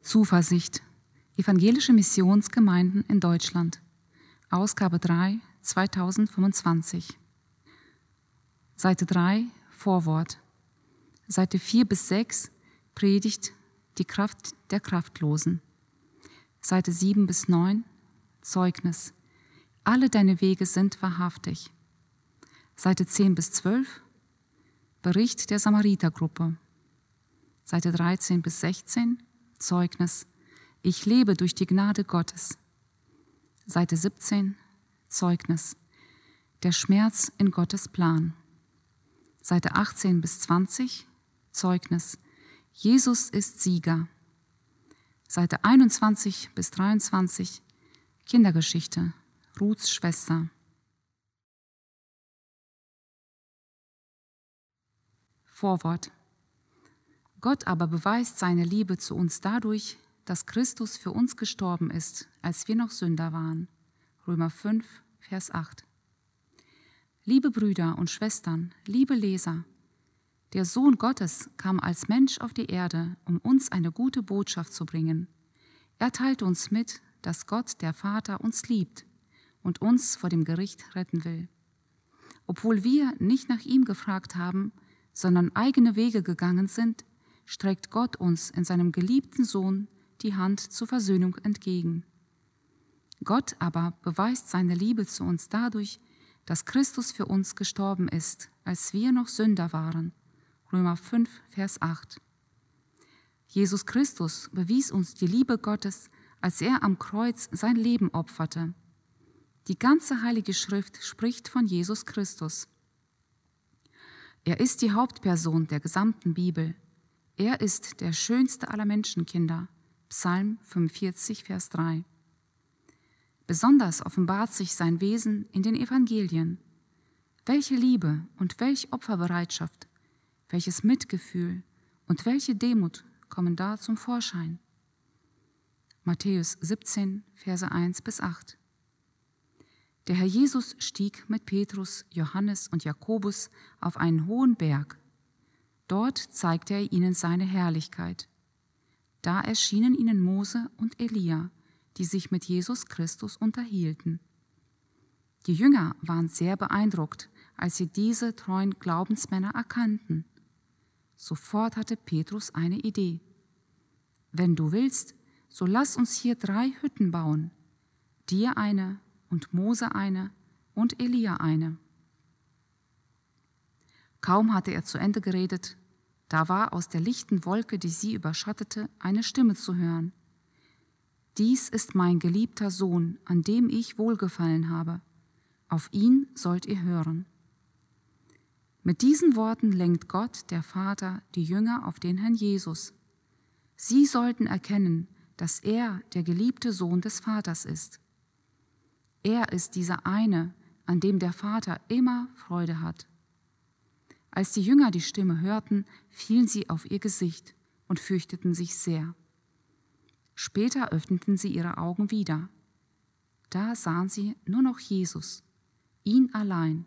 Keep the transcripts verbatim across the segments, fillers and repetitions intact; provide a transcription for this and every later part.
Zuversicht. Evangelische Missionsgemeinden in Deutschland. Ausgabe drei, zweitausendfünfundzwanzig. Seite drei, Vorwort. Seite vier bis sechs, Predigt, die Kraft der Kraftlosen. Seite sieben bis neun, Zeugnis. Alle deine Wege sind wahrhaftig. Seite zehn bis zwölf, Bericht der Samaritergruppe. Seite dreizehn bis sechzehn, Zeugnis. Ich lebe durch die Gnade Gottes. Seite siebzehn, Zeugnis. Der Schmerz in Gottes Plan. Seite achtzehn bis zwanzig, Zeugnis. Jesus ist Sieger. Seite einundzwanzig bis dreiundzwanzig, Kindergeschichte. Ruths Schwester. Vorwort. Gott aber beweist seine Liebe zu uns dadurch, dass Christus für uns gestorben ist, als wir noch Sünder waren. Römer fünf, Vers acht. Liebe Brüder und Schwestern, liebe Leser, der Sohn Gottes kam als Mensch auf die Erde, um uns eine gute Botschaft zu bringen. Er teilte uns mit, dass Gott, der Vater, uns liebt und uns vor dem Gericht retten will. Obwohl wir nicht nach ihm gefragt haben, sondern eigene Wege gegangen sind, streckt Gott uns in seinem geliebten Sohn die Hand zur Versöhnung entgegen. Gott aber beweist seine Liebe zu uns dadurch, dass Christus für uns gestorben ist, als wir noch Sünder waren. Römer fünf, Vers acht. Jesus Christus bewies uns die Liebe Gottes, als er am Kreuz sein Leben opferte. Die ganze Heilige Schrift spricht von Jesus Christus. Er ist die Hauptperson der gesamten Bibel. Er ist der schönste aller Menschenkinder. Psalm fünfundvierzig, Vers drei. Besonders offenbart sich sein Wesen in den Evangelien. Welche Liebe und welche Opferbereitschaft, welches Mitgefühl und welche Demut kommen da zum Vorschein. Matthäus siebzehn, Verse eins bis acht. Der Herr Jesus stieg mit Petrus, Johannes und Jakobus auf einen hohen Berg. Dort zeigte er ihnen seine Herrlichkeit. Da erschienen ihnen Mose und Elia, die sich mit Jesus Christus unterhielten. Die Jünger waren sehr beeindruckt, als sie diese treuen Glaubensmänner erkannten. Sofort hatte Petrus eine Idee. Wenn du willst, so lass uns hier drei Hütten bauen, dir eine und Mose eine und Elia eine. Kaum hatte er zu Ende geredet, da war aus der lichten Wolke, die sie überschattete, eine Stimme zu hören. Dies ist mein geliebter Sohn, an dem ich wohlgefallen habe. Auf ihn sollt ihr hören. Mit diesen Worten lenkt Gott, der Vater, die Jünger auf den Herrn Jesus. Sie sollten erkennen, dass er der geliebte Sohn des Vaters ist. Er ist dieser eine, an dem der Vater immer Freude hat. Als die Jünger die Stimme hörten, fielen sie auf ihr Gesicht und fürchteten sich sehr. Später öffneten sie ihre Augen wieder. Da sahen sie nur noch Jesus, ihn allein.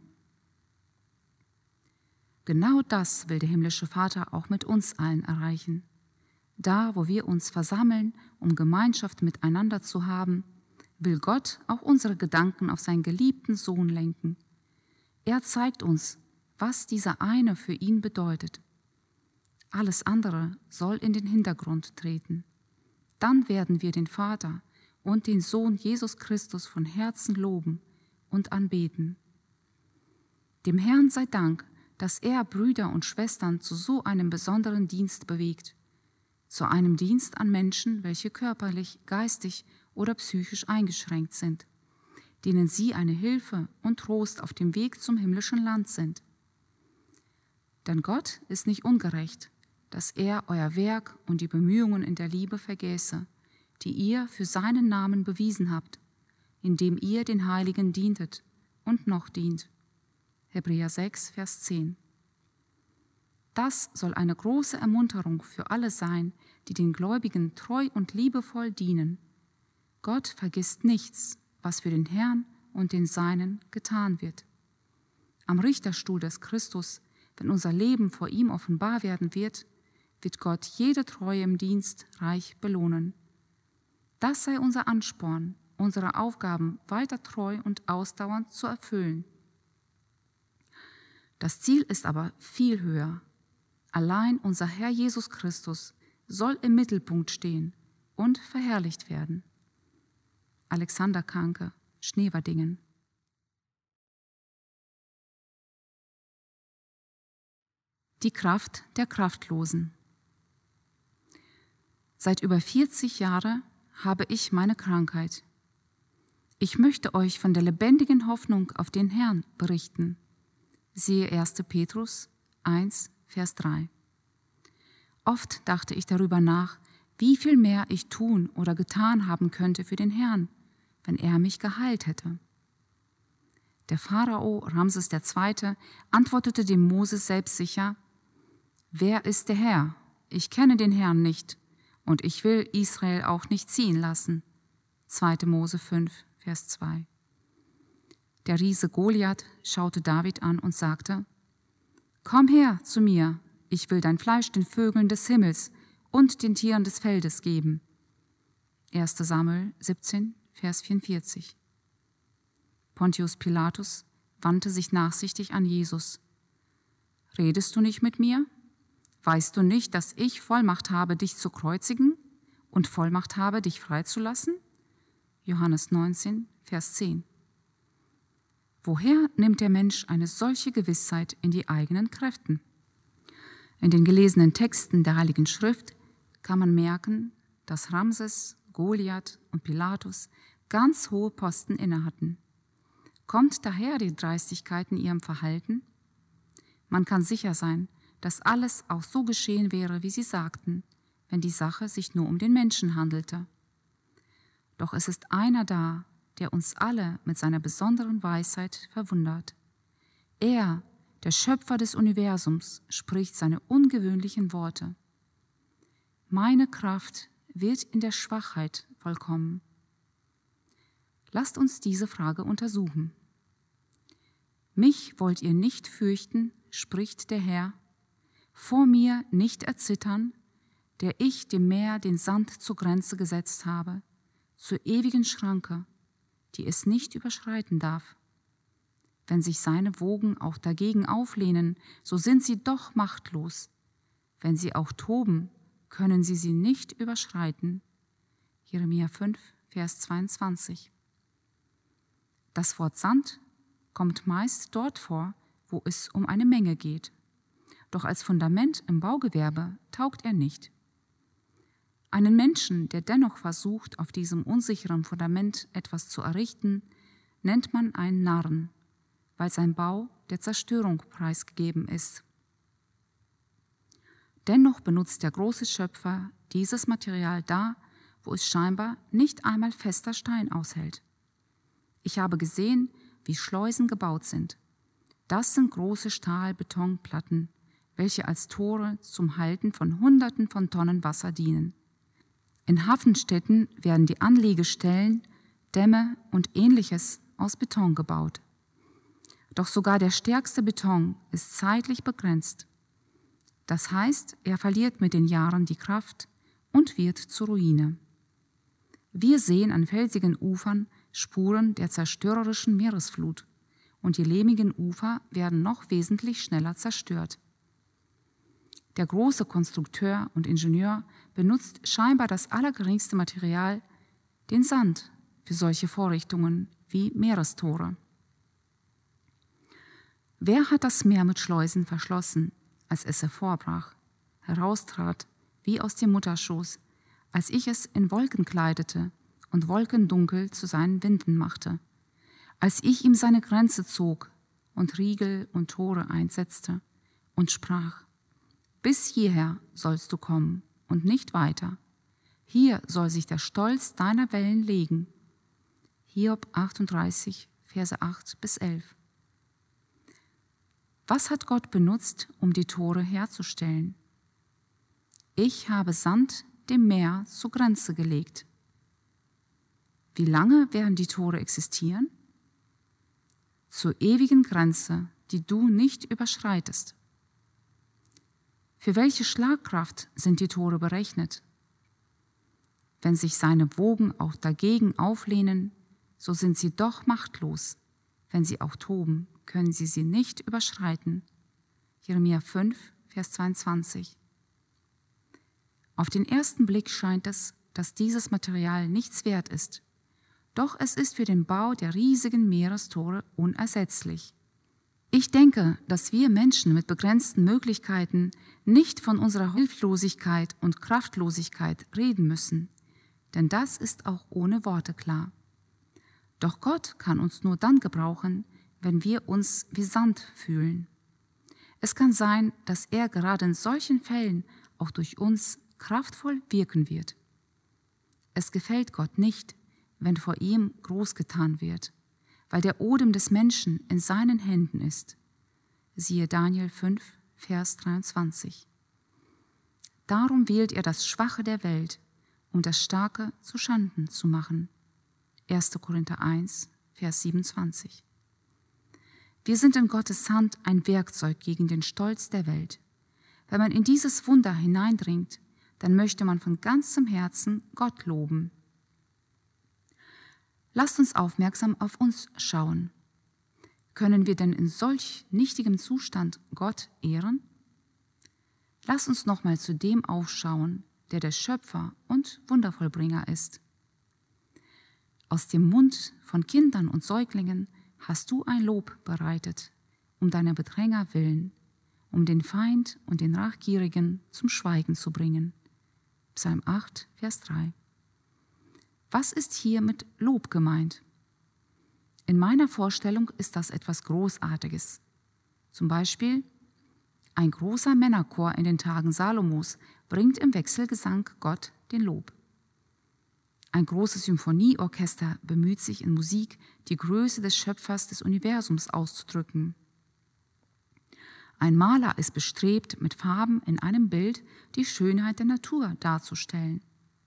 Genau das will der himmlische Vater auch mit uns allen erreichen. Da, wo wir uns versammeln, um Gemeinschaft miteinander zu haben, will Gott auch unsere Gedanken auf seinen geliebten Sohn lenken. Er zeigt uns, was dieser eine für ihn bedeutet. Alles andere soll in den Hintergrund treten. Dann werden wir den Vater und den Sohn Jesus Christus von Herzen loben und anbeten. Dem Herrn sei Dank, dass er Brüder und Schwestern zu so einem besonderen Dienst bewegt, zu einem Dienst an Menschen, welche körperlich, geistig oder psychisch eingeschränkt sind, denen sie eine Hilfe und Trost auf dem Weg zum himmlischen Land sind. Denn Gott ist nicht ungerecht, dass er euer Werk und die Bemühungen in der Liebe vergäße, die ihr für seinen Namen bewiesen habt, indem ihr den Heiligen dientet und noch dient. Hebräer sechs, Vers zehn. Das soll eine große Ermunterung für alle sein, die den Gläubigen treu und liebevoll dienen. Gott vergisst nichts, was für den Herrn und den Seinen getan wird. Am Richterstuhl des Christus, wenn unser Leben vor ihm offenbar werden wird, wird Gott jede Treue im Dienst reich belohnen. Das sei unser Ansporn, unsere Aufgaben weiter treu und ausdauernd zu erfüllen. Das Ziel ist aber viel höher. Allein unser Herr Jesus Christus soll im Mittelpunkt stehen und verherrlicht werden. Alexander Kanke, Schneverdingen. Die Kraft der Kraftlosen. Seit über vierzig Jahren habe ich meine Krankheit. Ich möchte euch von der lebendigen Hoffnung auf den Herrn berichten. Siehe erster Petrus eins, Vers drei. Oft dachte ich darüber nach, wie viel mehr ich tun oder getan haben könnte für den Herrn, wenn er mich geheilt hätte. Der Pharao Ramses der Zweite antwortete dem Moses selbstsicher: Wer ist der Herr? Ich kenne den Herrn nicht, und ich will Israel auch nicht ziehen lassen. zweiter Mose fünf, Vers zwei. Der Riese Goliath schaute David an und sagte: Komm her zu mir, ich will dein Fleisch den Vögeln des Himmels und den Tieren des Feldes geben. erster Samuel siebzehn, Vers vierundvierzig. Pontius Pilatus wandte sich nachsichtig an Jesus. Redest du nicht mit mir? Weißt du nicht, dass ich Vollmacht habe, dich zu kreuzigen und Vollmacht habe, dich freizulassen? Johannes neunzehn, Vers zehn. Woher nimmt der Mensch eine solche Gewissheit in die eigenen Kräften? In den gelesenen Texten der Heiligen Schrift kann man merken, dass Ramses, Goliath und Pilatus ganz hohe Posten innehatten. Kommt daher die Dreistigkeit in ihrem Verhalten? Man kann sicher sein, dass alles auch so geschehen wäre, wie sie sagten, wenn die Sache sich nur um den Menschen handelte. Doch es ist einer da, der uns alle mit seiner besonderen Weisheit verwundert. Er, der Schöpfer des Universums, spricht seine ungewöhnlichen Worte. Meine Kraft wird in der Schwachheit vollkommen. Lasst uns diese Frage untersuchen. Mich wollt ihr nicht fürchten, spricht der Herr, vor mir nicht erzittern, der ich dem Meer den Sand zur Grenze gesetzt habe, zur ewigen Schranke, die es nicht überschreiten darf. Wenn sich seine Wogen auch dagegen auflehnen, so sind sie doch machtlos. Wenn sie auch toben, können sie sie nicht überschreiten. Jeremia fünf, Vers zweiundzwanzig. Das Wort Sand kommt meist dort vor, wo es um eine Menge geht. Doch als Fundament im Baugewerbe taugt er nicht. Einen Menschen, der dennoch versucht, auf diesem unsicheren Fundament etwas zu errichten, nennt man einen Narren, weil sein Bau der Zerstörung preisgegeben ist. Dennoch benutzt der große Schöpfer dieses Material da, wo es scheinbar nicht einmal fester Stein aushält. Ich habe gesehen, wie Schleusen gebaut sind. Das sind große Stahl-Betonplatten, welche als Tore zum Halten von Hunderten von Tonnen Wasser dienen. In Hafenstädten werden die Anlegestellen, Dämme und Ähnliches aus Beton gebaut. Doch sogar der stärkste Beton ist zeitlich begrenzt. Das heißt, er verliert mit den Jahren die Kraft und wird zur Ruine. Wir sehen an felsigen Ufern Spuren der zerstörerischen Meeresflut und die lehmigen Ufer werden noch wesentlich schneller zerstört. Der große Konstrukteur und Ingenieur benutzt scheinbar das allergeringste Material, den Sand, für solche Vorrichtungen wie Meerestore. Wer hat das Meer mit Schleusen verschlossen, als es hervorbrach, heraustrat wie aus dem Mutterschoß, als ich es in Wolken kleidete und Wolkendunkel zu seinen Winden machte, als ich ihm seine Grenze zog und Riegel und Tore einsetzte und sprach: Bis hierher sollst du kommen und nicht weiter. Hier soll sich der Stolz deiner Wellen legen. Hiob achtunddreißig, Verse acht bis elf. Was hat Gott benutzt, um die Tore herzustellen? Ich habe Sand dem Meer zur Grenze gelegt. Wie lange werden die Tore existieren? Zur ewigen Grenze, die du nicht überschreitest. Für welche Schlagkraft sind die Tore berechnet? Wenn sich seine Wogen auch dagegen auflehnen, so sind sie doch machtlos. Wenn sie auch toben, können sie sie nicht überschreiten. Jeremia fünf, Vers zweiundzwanzig. Auf den ersten Blick scheint es, dass dieses Material nichts wert ist. Doch es ist für den Bau der riesigen Meerestore unersetzlich. Ich denke, dass wir Menschen mit begrenzten Möglichkeiten nicht von unserer Hilflosigkeit und Kraftlosigkeit reden müssen, denn das ist auch ohne Worte klar. Doch Gott kann uns nur dann gebrauchen, wenn wir uns wie Sand fühlen. Es kann sein, dass er gerade in solchen Fällen auch durch uns kraftvoll wirken wird. Es gefällt Gott nicht, wenn vor ihm groß getan wird, weil der Odem des Menschen in seinen Händen ist. Siehe Daniel fünf, Vers dreiundzwanzig. Darum wählt er das Schwache der Welt, um das Starke zu Schanden zu machen. erster Korinther eins, Vers siebenundzwanzig. Wir sind in Gottes Hand ein Werkzeug gegen den Stolz der Welt. Wenn man in dieses Wunder hineindringt, dann möchte man von ganzem Herzen Gott loben. Lasst uns aufmerksam auf uns schauen. Können wir denn in solch nichtigem Zustand Gott ehren? Lasst uns nochmal zu dem aufschauen, der der Schöpfer und Wundervollbringer ist. Aus dem Mund von Kindern und Säuglingen hast du ein Lob bereitet, um deiner Bedränger willen, um den Feind und den Rachgierigen zum Schweigen zu bringen. Psalm acht, Vers drei. Was ist hier mit Lob gemeint? In meiner Vorstellung ist das etwas Großartiges. Zum Beispiel, ein großer Männerchor in den Tagen Salomos bringt im Wechselgesang Gott den Lob. Ein großes Symphonieorchester bemüht sich in Musik, die Größe des Schöpfers des Universums auszudrücken. Ein Maler ist bestrebt, mit Farben in einem Bild die Schönheit der Natur darzustellen.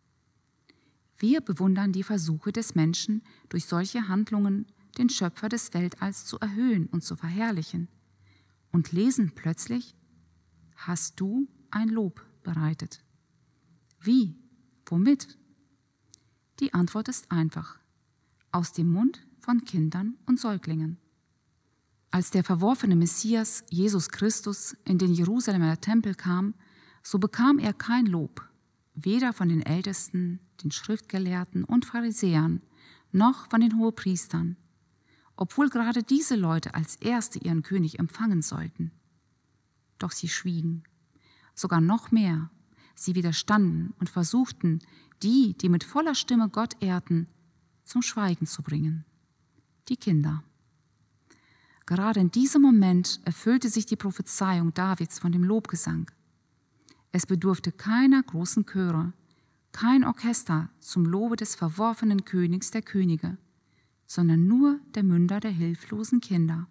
Wir bewundern die Versuche des Menschen, durch solche Handlungen den Schöpfer des Weltalls zu erhöhen und zu verherrlichen, und lesen plötzlich: Hast du ein Lob bereitet? Wie? Womit? Die Antwort ist einfach: aus dem Mund von Kindern und Säuglingen. Als der verworfene Messias, Jesus Christus, in den Jerusalemer Tempel kam, so bekam er kein Lob, weder von den Ältesten, den Schriftgelehrten und Pharisäern, noch von den Hohepriestern, obwohl gerade diese Leute als Erste ihren König empfangen sollten. Doch sie schwiegen. Sogar noch mehr. Sie widerstanden und versuchten, die, die mit voller Stimme Gott ehrten, zum Schweigen zu bringen. Die Kinder. Gerade in diesem Moment erfüllte sich die Prophezeiung Davids von dem Lobgesang. Es bedurfte keiner großen Chöre, kein Orchester zum Lobe des verworfenen Königs der Könige, sondern nur der Münder der hilflosen Kinder.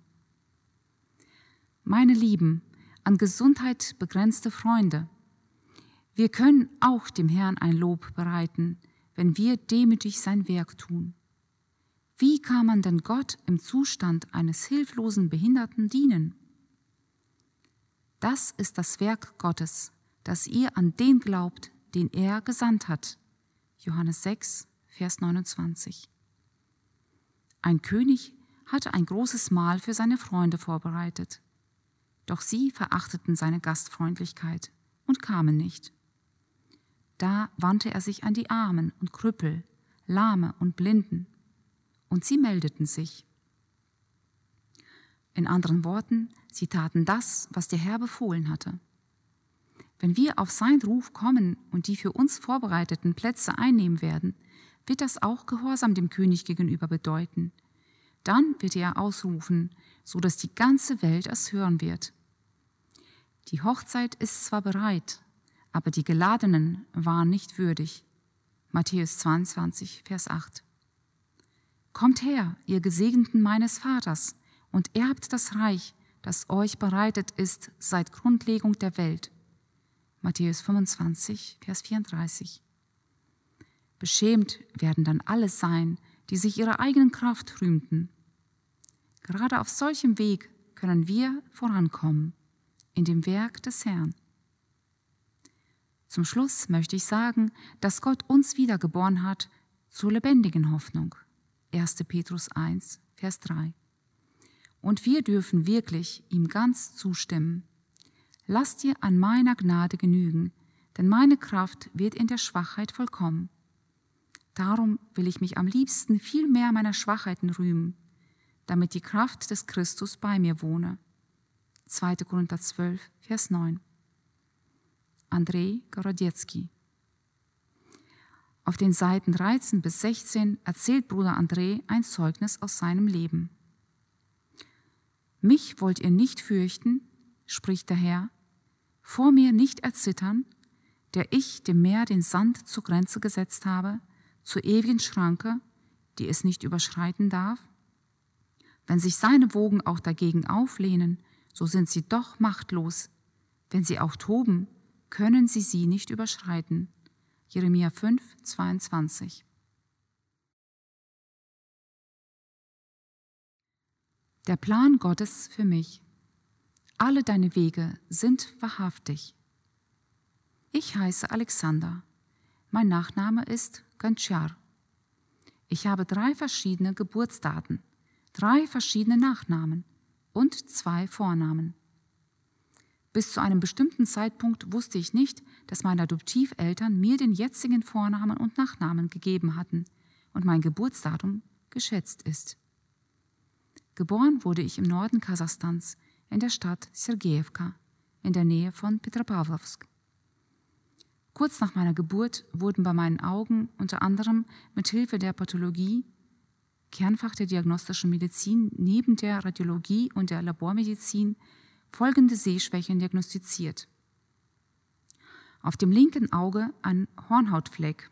Meine Lieben, an Gesundheit begrenzte Freunde, wir können auch dem Herrn ein Lob bereiten, wenn wir demütig sein Werk tun. Wie kann man denn Gott im Zustand eines hilflosen Behinderten dienen? Das ist das Werk Gottes, dass ihr an den glaubt, den er gesandt hat. Johannes sechs, Vers neunundzwanzig. Ein König hatte ein großes Mahl für seine Freunde vorbereitet. Doch sie verachteten seine Gastfreundlichkeit und kamen nicht. Da wandte er sich an die Armen und Krüppel, Lahme und Blinden, und sie meldeten sich. In anderen Worten, sie taten das, was der Herr befohlen hatte. Wenn wir auf seinen Ruf kommen und die für uns vorbereiteten Plätze einnehmen werden, wird das auch Gehorsam dem König gegenüber bedeuten. Dann wird er ausrufen, so dass die ganze Welt es hören wird. Die Hochzeit ist zwar bereit, aber die Geladenen waren nicht würdig. Matthäus zweiundzwanzig, Vers acht. Kommt her, ihr Gesegneten meines Vaters, und erbt das Reich, das euch bereitet ist seit Grundlegung der Welt. Matthäus fünfundzwanzig, Vers vierunddreißig. Beschämt werden dann alle sein, die sich ihrer eigenen Kraft rühmten. Gerade auf solchem Weg können wir vorankommen, in dem Werk des Herrn. Zum Schluss möchte ich sagen, dass Gott uns wiedergeboren hat zur lebendigen Hoffnung. erster Petrus eins, Vers drei. Und wir dürfen wirklich ihm ganz zustimmen. Lass dir an meiner Gnade genügen, denn meine Kraft wird in der Schwachheit vollkommen. Darum will ich mich am liebsten viel mehr meiner Schwachheiten rühmen, damit die Kraft des Christus bei mir wohne. zweiter Korinther zwölf, Vers neun. Andrzej Gorodziecki. Auf den Seiten dreizehn bis sechzehn erzählt Bruder Andrzej ein Zeugnis aus seinem Leben. Mich wollt ihr nicht fürchten, spricht der Herr, vor mir nicht erzittern, der ich dem Meer den Sand zur Grenze gesetzt habe, zur ewigen Schranke, die es nicht überschreiten darf? Wenn sich seine Wogen auch dagegen auflehnen, so sind sie doch machtlos. Wenn sie auch toben, können sie sie nicht überschreiten. Jeremia fünf, zweiundzwanzig. Der Plan Gottes für mich. Alle deine Wege sind wahrhaftig. Ich heiße Alexander. Mein Nachname ist Gonciar. Ich habe drei verschiedene Geburtsdaten, drei verschiedene Nachnamen und zwei Vornamen. Bis zu einem bestimmten Zeitpunkt wusste ich nicht, dass meine Adoptiveltern mir den jetzigen Vornamen und Nachnamen gegeben hatten und mein Geburtsdatum geschätzt ist. Geboren wurde ich im Norden Kasachstans, in der Stadt Sergejewka, in der Nähe von Petropawlowsk. Kurz nach meiner Geburt wurden bei meinen Augen unter anderem mit Hilfe der Pathologie, Kernfach der diagnostischen Medizin, neben der Radiologie und der Labormedizin folgende Sehschwächen diagnostiziert. Auf dem linken Auge ein Hornhautfleck,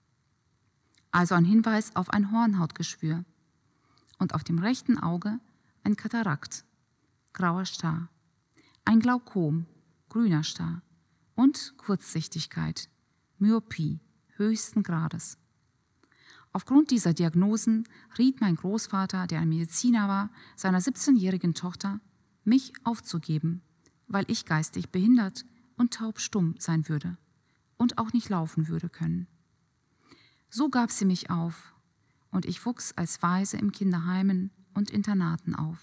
also ein Hinweis auf ein Hornhautgeschwür, und auf dem rechten Auge ein Katarakt, grauer Star, ein Glaukom, grüner Star und Kurzsichtigkeit, Myopie höchsten Grades. Aufgrund dieser Diagnosen riet mein Großvater, der ein Mediziner war, seiner siebzehnjährigen Tochter, mich aufzugeben, weil ich geistig behindert und taubstumm sein würde und auch nicht laufen würde können. So gab sie mich auf, und ich wuchs als Waise in Kinderheimen und Internaten auf.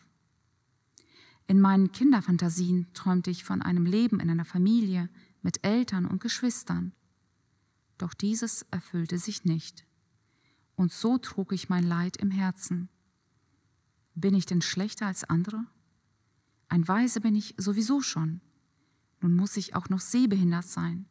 In meinen Kinderfantasien träumte ich von einem Leben in einer Familie mit Eltern und Geschwistern. Doch dieses erfüllte sich nicht. Und so trug ich mein Leid im Herzen. Bin ich denn schlechter als andere? Ein Waise bin ich sowieso schon. Nun muss ich auch noch sehbehindert sein.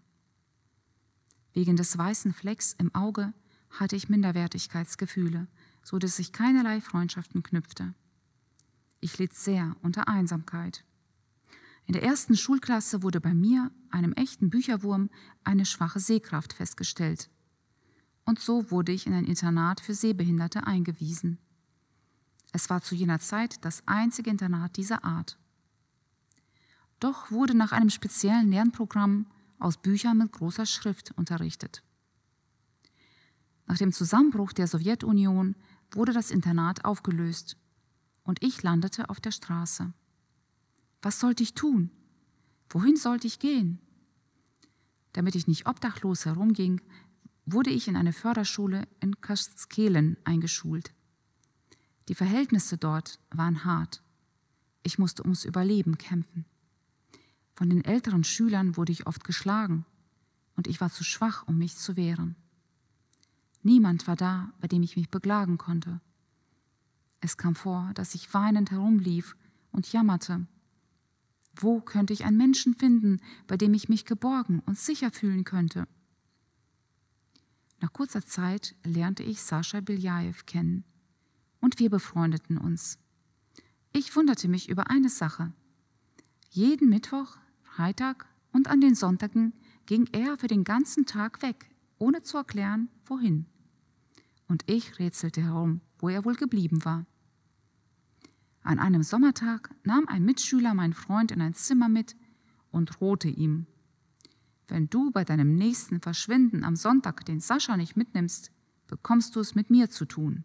Wegen des weißen Flecks im Auge hatte ich Minderwertigkeitsgefühle, so dass ich keinerlei Freundschaften knüpfte. Ich litt sehr unter Einsamkeit. In der ersten Schulklasse wurde bei mir, einem echten Bücherwurm, eine schwache Sehkraft festgestellt. Und so wurde ich in ein Internat für Sehbehinderte eingewiesen. Es war zu jener Zeit das einzige Internat dieser Art. Doch wurde nach einem speziellen Lernprogramm aus Büchern mit großer Schrift unterrichtet. Nach dem Zusammenbruch der Sowjetunion wurde das Internat aufgelöst und ich landete auf der Straße. Was sollte ich tun? Wohin sollte ich gehen? Damit ich nicht obdachlos herumging, wurde ich in eine Förderschule in Kaskelen eingeschult. Die Verhältnisse dort waren hart. Ich musste ums Überleben kämpfen. Von den älteren Schülern wurde ich oft geschlagen und ich war zu schwach, um mich zu wehren. Niemand war da, bei dem ich mich beklagen konnte. Es kam vor, dass ich weinend herumlief und jammerte. Wo könnte ich einen Menschen finden, bei dem ich mich geborgen und sicher fühlen könnte? Nach kurzer Zeit lernte ich Sascha Beljajew kennen und wir befreundeten uns. Ich wunderte mich über eine Sache. Jeden Mittwoch, Freitag und an den Sonntagen ging er für den ganzen Tag weg, ohne zu erklären, wohin. Und ich rätselte herum, wo er wohl geblieben war. An einem Sommertag nahm ein Mitschüler meinen Freund in ein Zimmer mit und drohte ihm: Wenn du bei deinem nächsten Verschwinden am Sonntag den Sascha nicht mitnimmst, bekommst du es mit mir zu tun.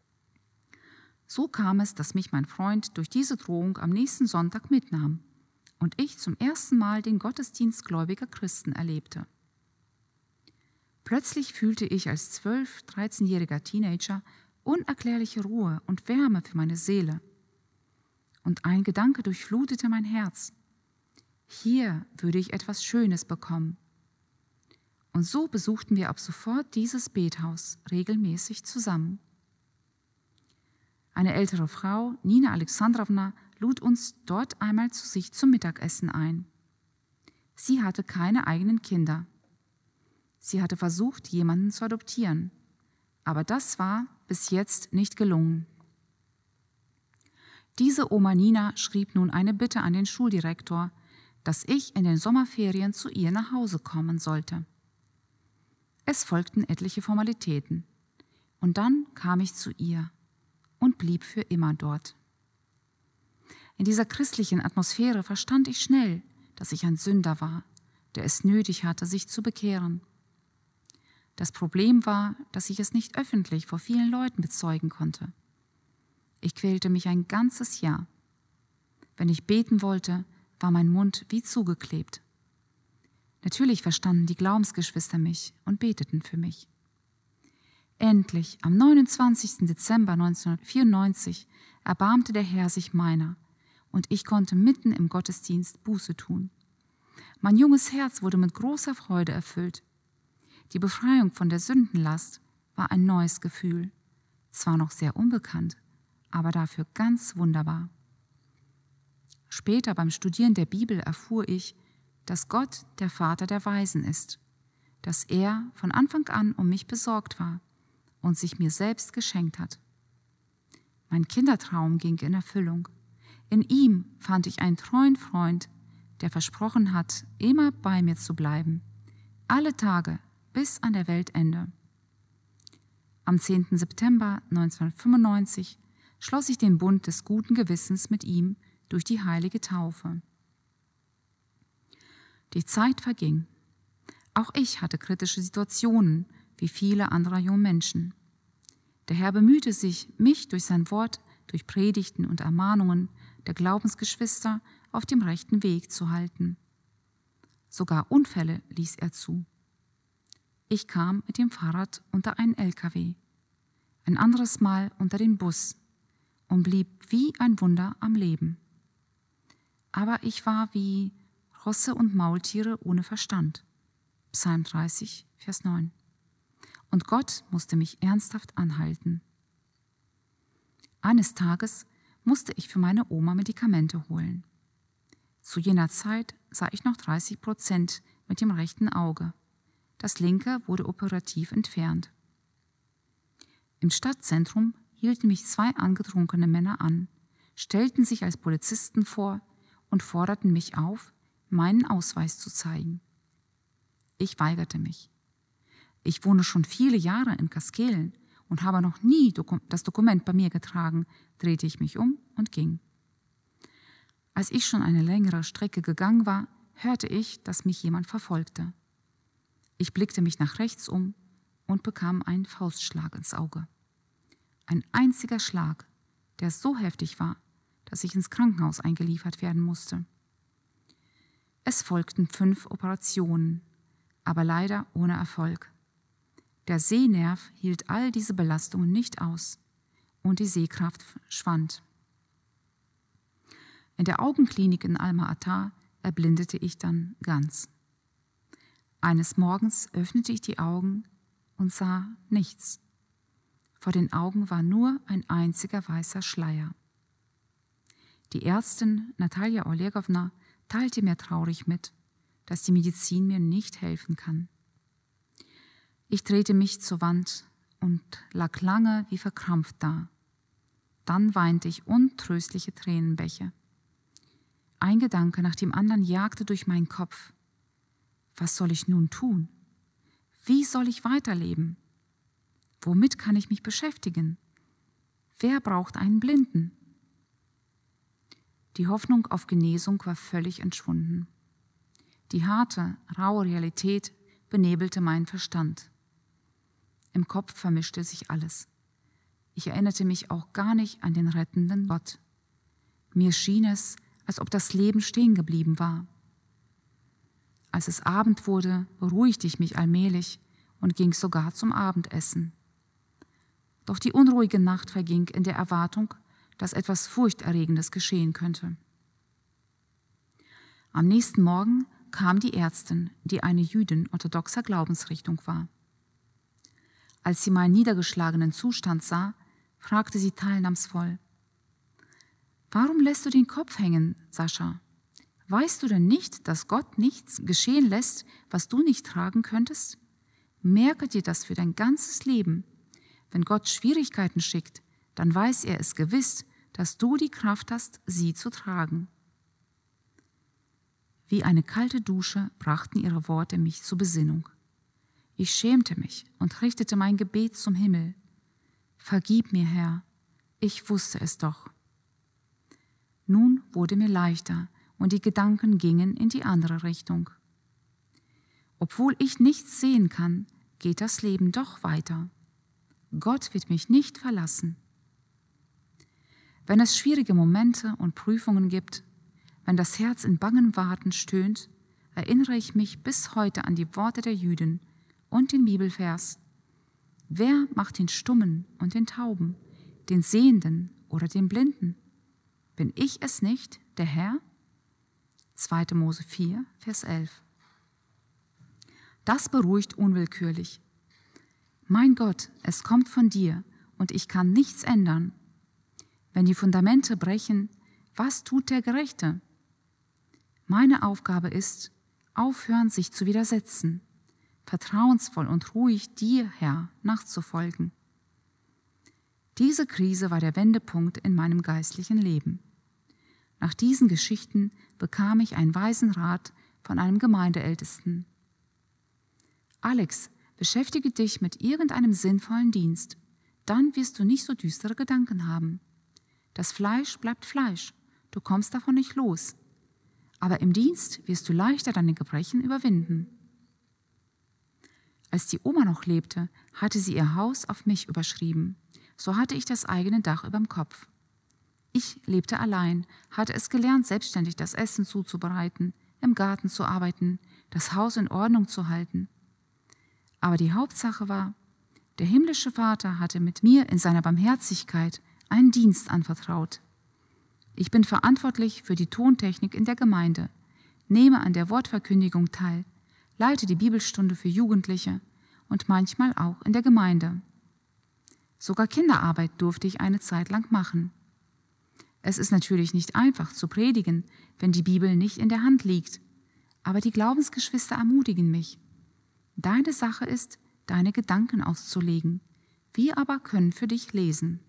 So kam es, dass mich mein Freund durch diese Drohung am nächsten Sonntag mitnahm und ich zum ersten Mal den Gottesdienst gläubiger Christen erlebte. Plötzlich fühlte ich als zwölf-, dreizehnjähriger Teenager unerklärliche Ruhe und Wärme für meine Seele. Und ein Gedanke durchflutete mein Herz. Hier würde ich etwas Schönes bekommen. Und so besuchten wir ab sofort dieses Bethaus regelmäßig zusammen. Eine ältere Frau, Nina Alexandrowna, lud uns dort einmal zu sich zum Mittagessen ein. Sie hatte keine eigenen Kinder. Sie hatte versucht, jemanden zu adoptieren, aber das war bis jetzt nicht gelungen. Diese Oma Nina schrieb nun eine Bitte an den Schuldirektor, dass ich in den Sommerferien zu ihr nach Hause kommen sollte. Es folgten etliche Formalitäten, und dann kam ich zu ihr und blieb für immer dort. In dieser christlichen Atmosphäre verstand ich schnell, dass ich ein Sünder war, der es nötig hatte, sich zu bekehren. Das Problem war, dass ich es nicht öffentlich vor vielen Leuten bezeugen konnte. Ich quälte mich ein ganzes Jahr. Wenn ich beten wollte, war mein Mund wie zugeklebt. Natürlich verstanden die Glaubensgeschwister mich und beteten für mich. Endlich, am neunundzwanzigsten Dezember neunzehnhundertvierundneunzig, erbarmte der Herr sich meiner, und ich konnte mitten im Gottesdienst Buße tun. Mein junges Herz wurde mit großer Freude erfüllt. Die Befreiung von der Sündenlast war ein neues Gefühl, zwar noch sehr unbekannt, aber dafür ganz wunderbar. Später beim Studieren der Bibel erfuhr ich, dass Gott der Vater der Weisen ist, dass er von Anfang an um mich besorgt war und sich mir selbst geschenkt hat. Mein Kindertraum ging in Erfüllung. In ihm fand ich einen treuen Freund, der versprochen hat, immer bei mir zu bleiben, alle Tage bis an der Weltende. Am zehnten September neunzehnhundertfünfundneunzig schloss ich den Bund des guten Gewissens mit ihm durch die heilige Taufe. Die Zeit verging. Auch ich hatte kritische Situationen, wie viele andere junge Menschen. Der Herr bemühte sich, mich durch sein Wort, durch Predigten und Ermahnungen der Glaubensgeschwister auf dem rechten Weg zu halten. Sogar Unfälle ließ er zu. Ich kam mit dem Fahrrad unter einen L K W, ein anderes Mal unter den Bus und blieb wie ein Wunder am Leben. Aber ich war wie Rosse und Maultiere ohne Verstand. Psalm dreißig, Vers neun. Und Gott musste mich ernsthaft anhalten. Eines Tages musste ich für meine Oma Medikamente holen. Zu jener Zeit sah ich noch dreißig Prozent mit dem rechten Auge. Das linke wurde operativ entfernt. Im Stadtzentrum hielten mich zwei angetrunkene Männer an, stellten sich als Polizisten vor und forderten mich auf, meinen Ausweis zu zeigen. Ich weigerte mich. Ich wohne schon viele Jahre in Kaskelen und habe noch nie Doku- das Dokument bei mir getragen, drehte ich mich um und ging. Als ich schon eine längere Strecke gegangen war, hörte ich, dass mich jemand verfolgte. Ich blickte mich nach rechts um und bekam einen Faustschlag ins Auge. Ein einziger Schlag, der so heftig war, dass ich ins Krankenhaus eingeliefert werden musste. Es folgten fünf Operationen, aber leider ohne Erfolg. Der Sehnerv hielt all diese Belastungen nicht aus und die Sehkraft schwand. In der Augenklinik in Alma-Ata erblindete ich dann ganz. Eines Morgens öffnete ich die Augen und sah nichts. Vor den Augen war nur ein einziger weißer Schleier. Die Ärztin Natalia Olegowna teilte mir traurig mit, dass die Medizin mir nicht helfen kann. Ich drehte mich zur Wand und lag lange wie verkrampft da. Dann weinte ich untröstliche Tränenbäche. Ein Gedanke nach dem anderen jagte durch meinen Kopf. Was soll ich nun tun? Wie soll ich weiterleben? Womit kann ich mich beschäftigen? Wer braucht einen Blinden? Die Hoffnung auf Genesung war völlig entschwunden. Die harte, raue Realität benebelte meinen Verstand. Im Kopf vermischte sich alles. Ich erinnerte mich auch gar nicht an den rettenden Gott. Mir schien es, als ob das Leben stehen geblieben war. Als es Abend wurde, beruhigte ich mich allmählich und ging sogar zum Abendessen. Doch die unruhige Nacht verging in der Erwartung, dass etwas Furchterregendes geschehen könnte. Am nächsten Morgen kam die Ärztin, die eine Jüdin orthodoxer Glaubensrichtung war. Als sie meinen niedergeschlagenen Zustand sah, fragte sie teilnahmsvoll: »Warum lässt du den Kopf hängen, Sascha? Weißt du denn nicht, dass Gott nichts geschehen lässt, was du nicht tragen könntest? Merke dir das für dein ganzes Leben. Wenn Gott Schwierigkeiten schickt, dann weiß er es gewiss, dass du die Kraft hast, sie zu tragen.« Wie eine kalte Dusche brachten ihre Worte mich zur Besinnung. Ich schämte mich und richtete mein Gebet zum Himmel. »Vergib mir, Herr, ich wusste es doch.« Nun wurde mir leichter und die Gedanken gingen in die andere Richtung. Obwohl ich nichts sehen kann, geht das Leben doch weiter. Gott wird mich nicht verlassen. Wenn es schwierige Momente und Prüfungen gibt, wenn das Herz in bangem Warten stöhnt, erinnere ich mich bis heute an die Worte der Jüdin und den Bibelvers: Wer macht den Stummen und den Tauben, den Sehenden oder den Blinden? Bin ich es nicht, der Herr? zweiter Mose vier, Vers elf. Das beruhigt unwillkürlich. Mein Gott, es kommt von dir und ich kann nichts ändern. Wenn die Fundamente brechen, was tut der Gerechte? Meine Aufgabe ist, aufhören, sich zu widersetzen, vertrauensvoll und ruhig dir, Herr, nachzufolgen. Diese Krise war der Wendepunkt in meinem geistlichen Leben. Nach diesen Geschichten bekam ich einen weisen Rat von einem Gemeindeältesten. Alex, beschäftige dich mit irgendeinem sinnvollen Dienst, dann wirst du nicht so düstere Gedanken haben. Das Fleisch bleibt Fleisch, du kommst davon nicht los. Aber im Dienst wirst du leichter deine Gebrechen überwinden. Als die Oma noch lebte, hatte sie ihr Haus auf mich überschrieben. So hatte ich das eigene Dach überm Kopf. Ich lebte allein, hatte es gelernt, selbstständig das Essen zuzubereiten, im Garten zu arbeiten, das Haus in Ordnung zu halten. Aber die Hauptsache war, der himmlische Vater hatte mit mir in seiner Barmherzigkeit einen Dienst anvertraut. Ich bin verantwortlich für die Tontechnik in der Gemeinde, nehme an der Wortverkündigung teil, leite die Bibelstunde für Jugendliche und manchmal auch in der Gemeinde. Sogar Kinderarbeit durfte ich eine Zeit lang machen. Es ist natürlich nicht einfach zu predigen, wenn die Bibel nicht in der Hand liegt, aber die Glaubensgeschwister ermutigen mich. Deine Sache ist, deine Gedanken auszulegen, wir aber können für dich lesen.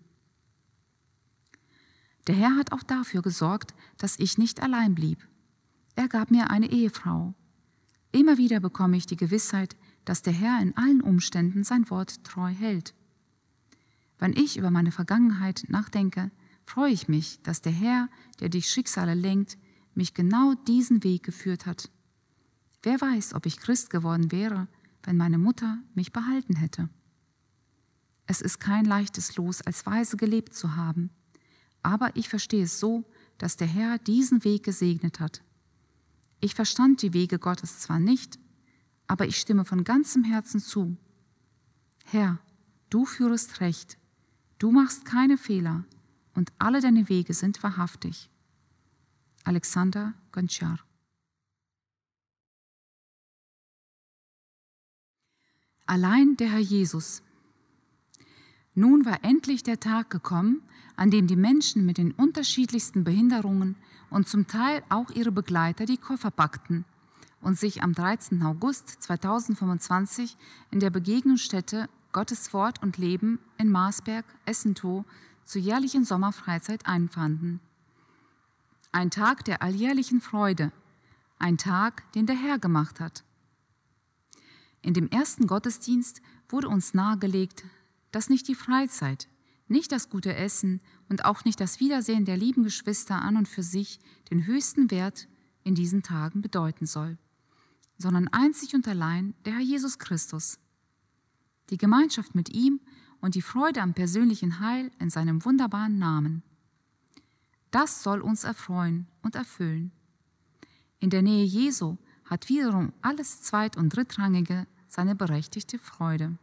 Der Herr hat auch dafür gesorgt, dass ich nicht allein blieb. Er gab mir eine Ehefrau. Immer wieder bekomme ich die Gewissheit, dass der Herr in allen Umständen sein Wort treu hält. Wenn ich über meine Vergangenheit nachdenke, freue ich mich, dass der Herr, der die Schicksale lenkt, mich genau diesen Weg geführt hat. Wer weiß, ob ich Christ geworden wäre, wenn meine Mutter mich behalten hätte. Es ist kein leichtes Los, als Waise gelebt zu haben, aber ich verstehe es so, dass der Herr diesen Weg gesegnet hat. Ich verstand die Wege Gottes zwar nicht, aber ich stimme von ganzem Herzen zu. Herr, du führest recht, du machst keine Fehler und alle deine Wege sind wahrhaftig. Alexander Gonchar. Allein der Herr Jesus. Nun war endlich der Tag gekommen, an dem die Menschen mit den unterschiedlichsten Behinderungen und zum Teil auch ihre Begleiter die Koffer packten und sich am dreizehnten August zweitausendfünfundzwanzig in der Begegnungsstätte Gottes Wort und Leben in Marsberg, Essentow, zur jährlichen Sommerfreizeit einfanden. Ein Tag der alljährlichen Freude, ein Tag, den der Herr gemacht hat. In dem ersten Gottesdienst wurde uns nahegelegt, dass nicht die Freizeit, nicht das gute Essen und auch nicht das Wiedersehen der lieben Geschwister an und für sich den höchsten Wert in diesen Tagen bedeuten soll, sondern einzig und allein der Herr Jesus Christus. Die Gemeinschaft mit ihm und die Freude am persönlichen Heil in seinem wunderbaren Namen. Das soll uns erfreuen und erfüllen. In der Nähe Jesu hat wiederum alles Zweit- und Drittrangige seine berechtigte Freude.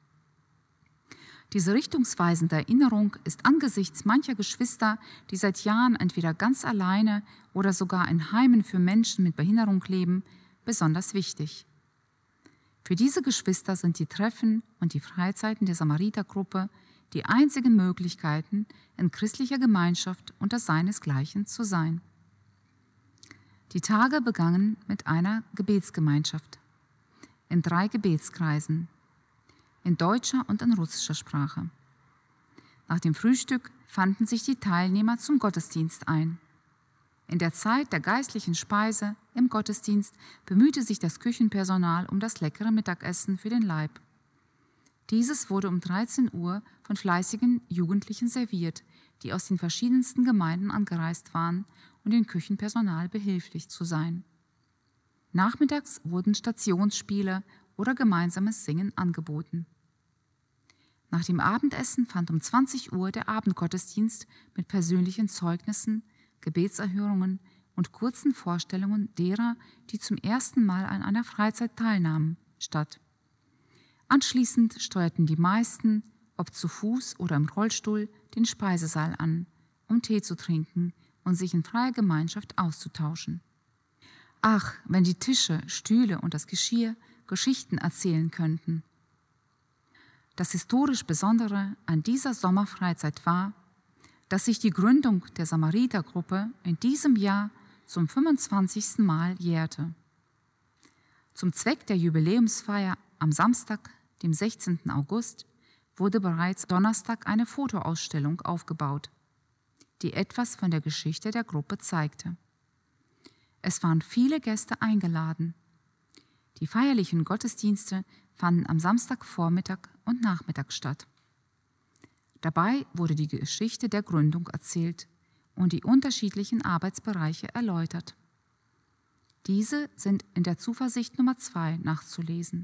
Diese richtungsweisende Erinnerung ist angesichts mancher Geschwister, die seit Jahren entweder ganz alleine oder sogar in Heimen für Menschen mit Behinderung leben, besonders wichtig. Für diese Geschwister sind die Treffen und die Freizeiten der Samaritergruppe die einzigen Möglichkeiten, in christlicher Gemeinschaft unter seinesgleichen zu sein. Die Tage begannen mit einer Gebetsgemeinschaft in drei Gebetskreisen, in deutscher und in russischer Sprache. Nach dem Frühstück fanden sich die Teilnehmer zum Gottesdienst ein. In der Zeit der geistlichen Speise im Gottesdienst bemühte sich das Küchenpersonal um das leckere Mittagessen für den Leib. Dieses wurde um dreizehn Uhr von fleißigen Jugendlichen serviert, die aus den verschiedensten Gemeinden angereist waren, um dem Küchenpersonal behilflich zu sein. Nachmittags wurden Stationsspiele oder gemeinsames Singen angeboten. Nach dem Abendessen fand um zwanzig Uhr der Abendgottesdienst mit persönlichen Zeugnissen, Gebetserhörungen und kurzen Vorstellungen derer, die zum ersten Mal an einer Freizeit teilnahmen, statt. Anschließend steuerten die meisten, ob zu Fuß oder im Rollstuhl, den Speisesaal an, um Tee zu trinken und sich in freier Gemeinschaft auszutauschen. Ach, wenn die Tische, Stühle und das Geschirr Geschichten erzählen könnten. Das historisch Besondere an dieser Sommerfreizeit war, dass sich die Gründung der Samaritergruppe in diesem Jahr zum fünfundzwanzigsten Mal jährte. Zum Zweck der Jubiläumsfeier am Samstag, dem sechzehnten August, wurde bereits Donnerstag eine Fotoausstellung aufgebaut, die etwas von der Geschichte der Gruppe zeigte. Es waren viele Gäste eingeladen. Die feierlichen Gottesdienste fanden am Samstagvormittag und Nachmittag statt. Dabei wurde die Geschichte der Gründung erzählt und die unterschiedlichen Arbeitsbereiche erläutert. Diese sind in der Zuversicht Nummer zwei nachzulesen.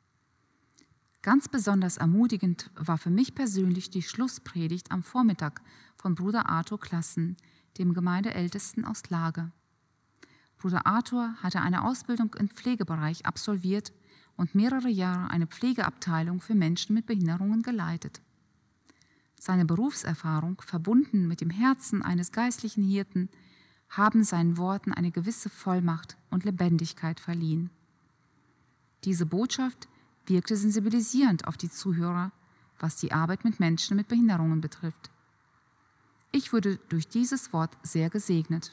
Ganz besonders ermutigend war für mich persönlich die Schlusspredigt am Vormittag von Bruder Arthur Klassen, dem Gemeindeältesten aus Lage. Bruder Arthur hatte eine Ausbildung im Pflegebereich absolviert und mehrere Jahre eine Pflegeabteilung für Menschen mit Behinderungen geleitet. Seine Berufserfahrung, verbunden mit dem Herzen eines geistlichen Hirten, haben seinen Worten eine gewisse Vollmacht und Lebendigkeit verliehen. Diese Botschaft wirkte sensibilisierend auf die Zuhörer, was die Arbeit mit Menschen mit Behinderungen betrifft. Ich wurde durch dieses Wort sehr gesegnet.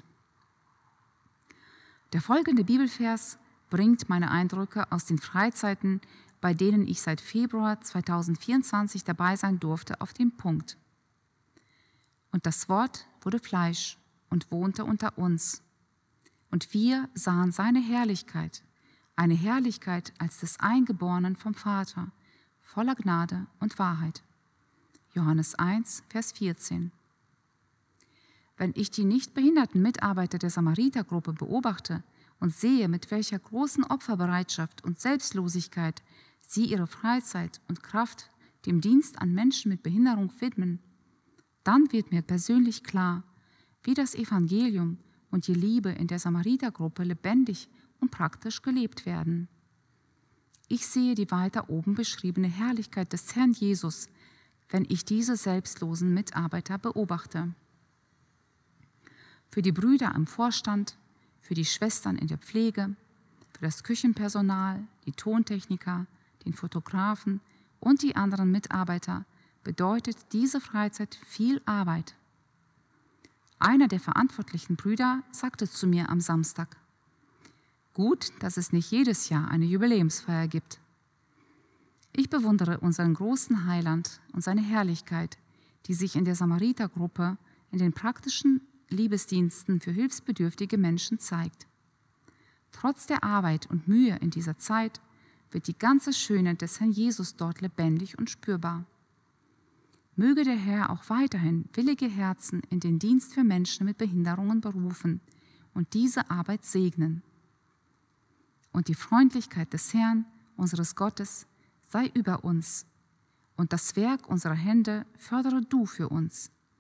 Der folgende Bibelvers bringt meine Eindrücke aus den Freizeiten, bei denen ich seit Februar zweitausendvierundzwanzig dabei sein durfte, auf den Punkt. Und das Wort wurde Fleisch und wohnte unter uns. Und wir sahen seine Herrlichkeit, eine Herrlichkeit als des Eingeborenen vom Vater, voller Gnade und Wahrheit. Johannes eins, Vers vierzehn. Wenn ich die nicht behinderten Mitarbeiter der Samaritergruppe beobachte und sehe, mit welcher großen Opferbereitschaft und Selbstlosigkeit sie ihre Freizeit und Kraft dem Dienst an Menschen mit Behinderung widmen, dann wird mir persönlich klar, wie das Evangelium und die Liebe in der Samaritergruppe lebendig und praktisch gelebt werden. Ich sehe die weiter oben beschriebene Herrlichkeit des Herrn Jesus, wenn ich diese selbstlosen Mitarbeiter beobachte. Für die Brüder im Vorstand, für die Schwestern in der Pflege, für das Küchenpersonal, die Tontechniker, den Fotografen und die anderen Mitarbeiter bedeutet diese Freizeit viel Arbeit. Einer der verantwortlichen Brüder sagte zu mir am Samstag: Gut, dass es nicht jedes Jahr eine Jubiläumsfeier gibt. Ich bewundere unseren großen Heiland und seine Herrlichkeit, die sich in der Samaritergruppe in den praktischen Liebesdiensten für hilfsbedürftige Menschen zeigt. Trotz der Arbeit und Mühe in dieser Zeit wird die ganze Schönheit des Herrn Jesus dort lebendig und spürbar. Möge der Herr auch weiterhin willige Herzen in den Dienst für Menschen mit Behinderungen berufen und diese Arbeit segnen. Und die Freundlichkeit des Herrn, unseres Gottes, sei über uns, und das Werk unserer Hände fördere du für uns.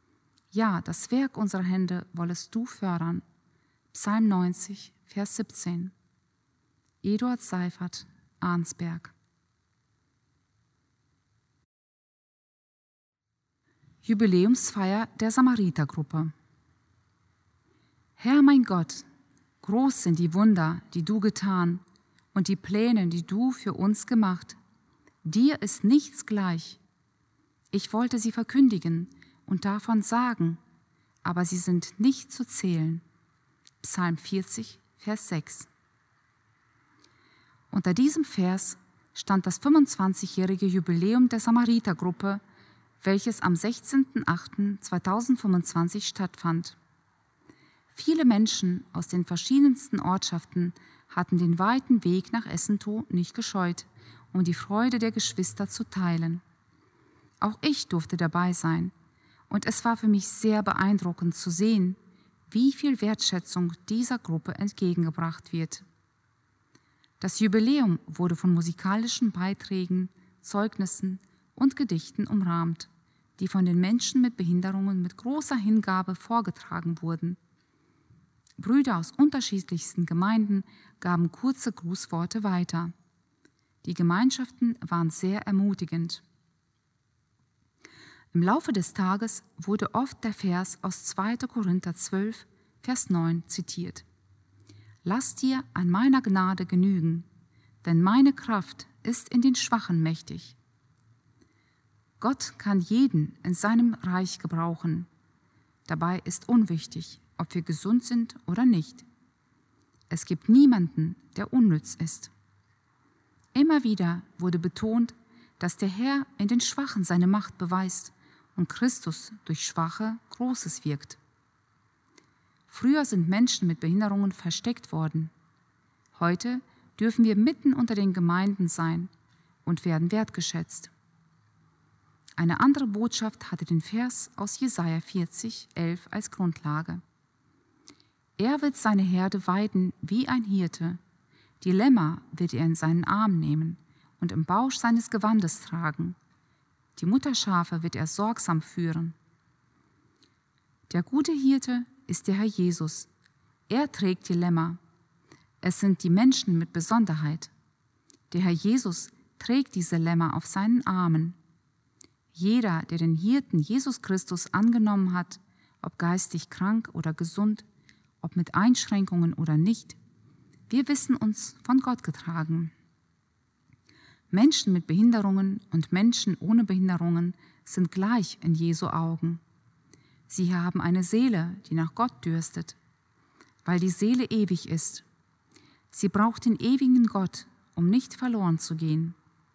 Ja, das Werk unserer Hände wollest du fördern. Psalm neunzig, Vers siebzehn. Eduard Seifert, Arnsberg. Jubiläumsfeier der Samaritergruppe. Herr mein Gott, groß sind die Wunder, die du getan, und die Pläne, die du für uns gemacht. Dir ist nichts gleich. Ich wollte sie verkündigen und davon sagen, aber sie sind nicht zu zählen. Psalm vierzig, Vers sechs. Unter diesem Vers stand das fünfundzwanzigjährige Jubiläum der Samaritergruppe, welches am sechzehnten achten zweitausendfünfundzwanzig stattfand. Viele Menschen aus den verschiedensten Ortschaften hatten den weiten Weg nach Essentow nicht gescheut, um die Freude der Geschwister zu teilen. Auch ich durfte dabei sein, und es war für mich sehr beeindruckend zu sehen, wie viel Wertschätzung dieser Gruppe entgegengebracht wird. Das Jubiläum wurde von musikalischen Beiträgen, Zeugnissen und Gedichten umrahmt, die von den Menschen mit Behinderungen mit großer Hingabe vorgetragen wurden. Brüder aus unterschiedlichsten Gemeinden gaben kurze Grußworte weiter. Die Gemeinschaften waren sehr ermutigend. Im Laufe des Tages wurde oft der Vers aus zweiter Korinther zwölf, Vers neun zitiert. Lass dir an meiner Gnade genügen, denn meine Kraft ist in den Schwachen mächtig. Gott kann jeden in seinem Reich gebrauchen. Dabei ist unwichtig, ob wir gesund sind oder nicht. Es gibt niemanden, der unnütz ist. Immer wieder wurde betont, dass der Herr in den Schwachen seine Macht beweist und Christus durch Schwache Großes wirkt. Früher sind Menschen mit Behinderungen versteckt worden. Heute dürfen wir mitten unter den Gemeinden sein und werden wertgeschätzt. Eine andere Botschaft hatte den Vers aus Jesaja vierzig, elf als Grundlage. Er wird seine Herde weiden wie ein Hirte. Die Lämmer wird er in seinen Arm nehmen und im Bausch seines Gewandes tragen. Die Mutterschafe wird er sorgsam führen. Der gute Hirte ist der Herr Jesus. Er trägt die Lämmer. Es sind die Menschen mit Besonderheit. Der Herr Jesus trägt diese Lämmer auf seinen Armen. Jeder, der den Hirten Jesus Christus angenommen hat, ob geistig krank oder gesund, ob mit Einschränkungen oder nicht, wir wissen uns von Gott getragen. Menschen mit Behinderungen und Menschen ohne Behinderungen sind gleich in Jesu Augen. Sie haben eine Seele, die nach Gott dürstet, weil die Seele ewig ist. Sie braucht den ewigen Gott, um nicht verloren zu gehen.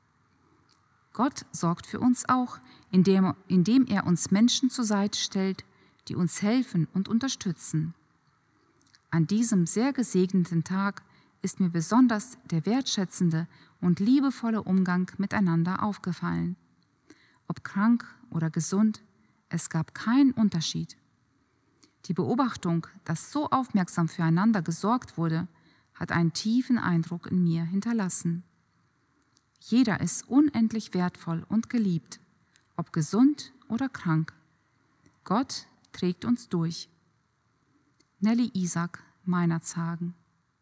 Gott sorgt für uns auch, indem, indem er uns Menschen zur Seite stellt, die uns helfen und unterstützen. An diesem sehr gesegneten Tag ist mir besonders der wertschätzende und liebevolle Umgang miteinander aufgefallen. Ob krank oder gesund, es gab keinen Unterschied. Die Beobachtung, dass so aufmerksam füreinander gesorgt wurde, hat einen tiefen Eindruck in mir hinterlassen. Jeder ist unendlich wertvoll und geliebt, ob gesund oder krank. Gott trägt uns durch. Nelly Isaac, Meinerzhagen.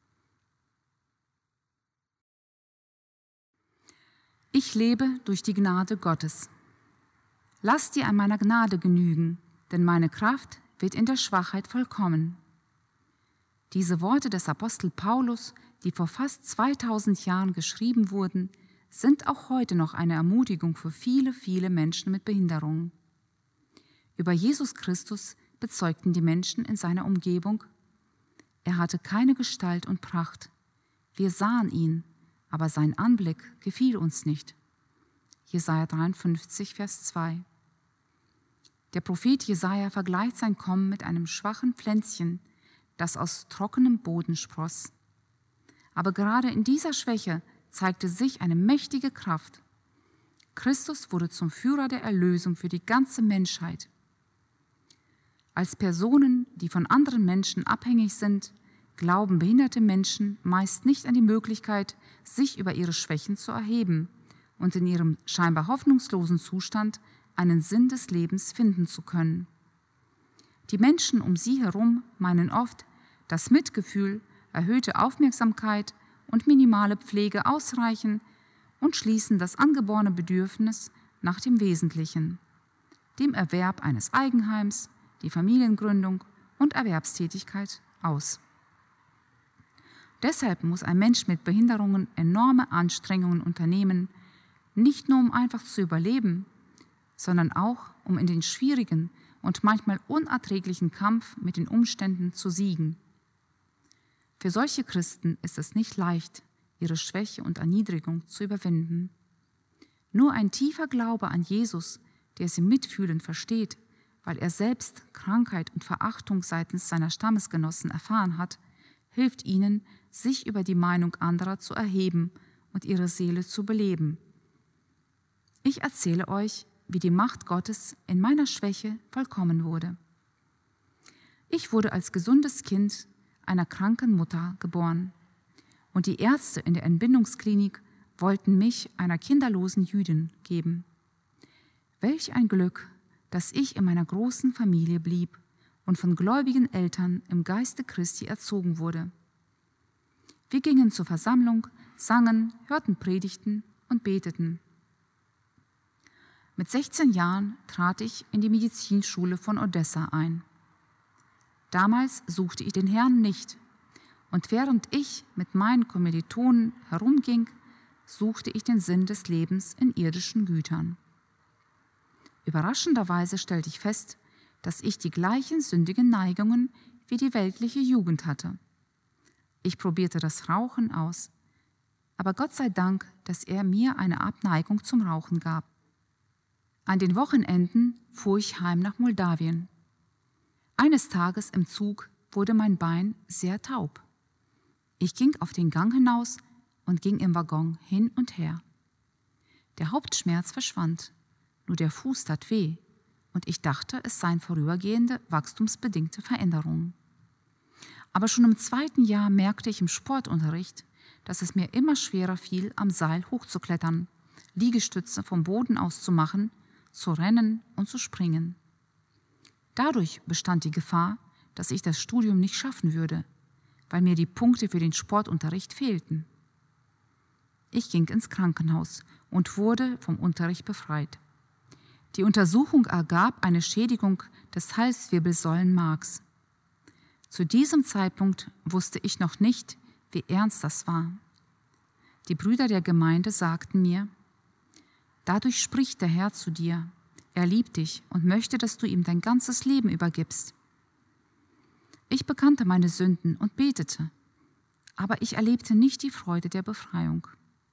Ich lebe durch die Gnade Gottes. Lass dir an meiner Gnade genügen, denn meine Kraft wird in der Schwachheit vollkommen. Diese Worte des Apostel Paulus, die vor fast zweitausend Jahren geschrieben wurden, sind auch heute noch eine Ermutigung für viele, viele Menschen mit Behinderungen. Über Jesus Christus bezeugten die Menschen in seiner Umgebung: Er hatte keine Gestalt und Pracht. Wir sahen ihn, aber sein Anblick gefiel uns nicht. Jesaja dreiundfünfzig, Vers zwei. Der Prophet Jesaja vergleicht sein Kommen mit einem schwachen Pflänzchen, das aus trockenem Boden spross. Aber gerade in dieser Schwäche zeigte sich eine mächtige Kraft. Christus wurde zum Führer der Erlösung für die ganze Menschheit. Als Personen, die von anderen Menschen abhängig sind, glauben behinderte Menschen meist nicht an die Möglichkeit, sich über ihre Schwächen zu erheben und in ihrem scheinbar hoffnungslosen Zustand einen Sinn des Lebens finden zu können. Die Menschen um sie herum meinen oft, dass Mitgefühl, erhöhte Aufmerksamkeit und minimale Pflege ausreichen und schließen das angeborene Bedürfnis nach dem Wesentlichen, dem Erwerb eines Eigenheims, die Familiengründung und Erwerbstätigkeit aus. Deshalb muss ein Mensch mit Behinderungen enorme Anstrengungen unternehmen, nicht nur um einfach zu überleben, sondern auch um in den schwierigen und manchmal unerträglichen Kampf mit den Umständen zu siegen. Für solche Christen ist es nicht leicht, ihre Schwäche und Erniedrigung zu überwinden. Nur ein tiefer Glaube an Jesus, der sie mitfühlend versteht, weil er selbst Krankheit und Verachtung seitens seiner Stammesgenossen erfahren hat, hilft ihnen, sich über die Meinung anderer zu erheben und ihre Seele zu beleben. Ich erzähle euch, wie die Macht Gottes in meiner Schwäche vollkommen wurde. Ich wurde als gesundes Kind einer kranken Mutter geboren und die Ärzte in der Entbindungsklinik wollten mich einer kinderlosen Jüdin geben. Welch ein Glück, dass ich in meiner großen Familie blieb und von gläubigen Eltern im Geiste Christi erzogen wurde. Wir gingen zur Versammlung, sangen, hörten Predigten und beteten. Mit sechzehn Jahren trat ich in die Medizinschule von Odessa ein. Damals suchte ich den Herrn nicht, und während ich mit meinen Kommilitonen herumging, suchte ich den Sinn des Lebens in irdischen Gütern. Überraschenderweise stellte ich fest, dass ich die gleichen sündigen Neigungen wie die weltliche Jugend hatte. Ich probierte das Rauchen aus, aber Gott sei Dank, dass er mir eine Abneigung zum Rauchen gab. An den Wochenenden fuhr ich heim nach Moldawien. Eines Tages im Zug wurde mein Bein sehr taub. Ich ging auf den Gang hinaus und ging im Waggon hin und her. Der Hauptschmerz verschwand, nur der Fuß tat weh und ich dachte, es seien vorübergehende, wachstumsbedingte Veränderungen. Aber schon im zweiten Jahr merkte ich im Sportunterricht, dass es mir immer schwerer fiel, am Seil hochzuklettern, Liegestütze vom Boden aus zu machen, zu rennen und zu springen. Dadurch bestand die Gefahr, dass ich das Studium nicht schaffen würde, weil mir die Punkte für den Sportunterricht fehlten. Ich ging ins Krankenhaus und wurde vom Unterricht befreit. Die Untersuchung ergab eine Schädigung des Halswirbelsäulenmarks. Zu diesem Zeitpunkt wusste ich noch nicht, wie ernst das war. Die Brüder der Gemeinde sagten mir: Dadurch spricht der Herr zu dir. Er liebt dich und möchte, dass du ihm dein ganzes Leben übergibst. Ich bekannte meine Sünden und betete, aber ich erlebte nicht die Freude der Befreiung.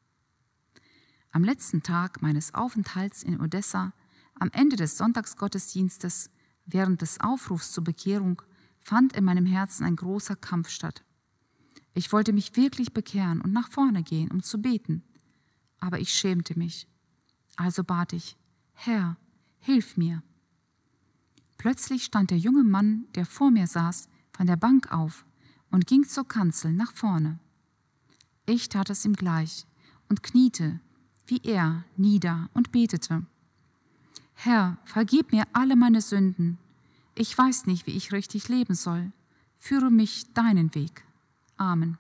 Am letzten Tag meines Aufenthalts in Odessa, am Ende des Sonntagsgottesdienstes, während des Aufrufs zur Bekehrung, fand in meinem Herzen ein großer Kampf statt. Ich wollte mich wirklich bekehren und nach vorne gehen, um zu beten, aber ich schämte mich. Also bat ich: Herr, hilf mir. Plötzlich stand der junge Mann, der vor mir saß, von der Bank auf und ging zur Kanzel nach vorne. Ich tat es ihm gleich und kniete, wie er, nieder und betete: Herr, vergib mir alle meine Sünden. Ich weiß nicht, wie ich richtig leben soll. Führe mich deinen Weg. Amen.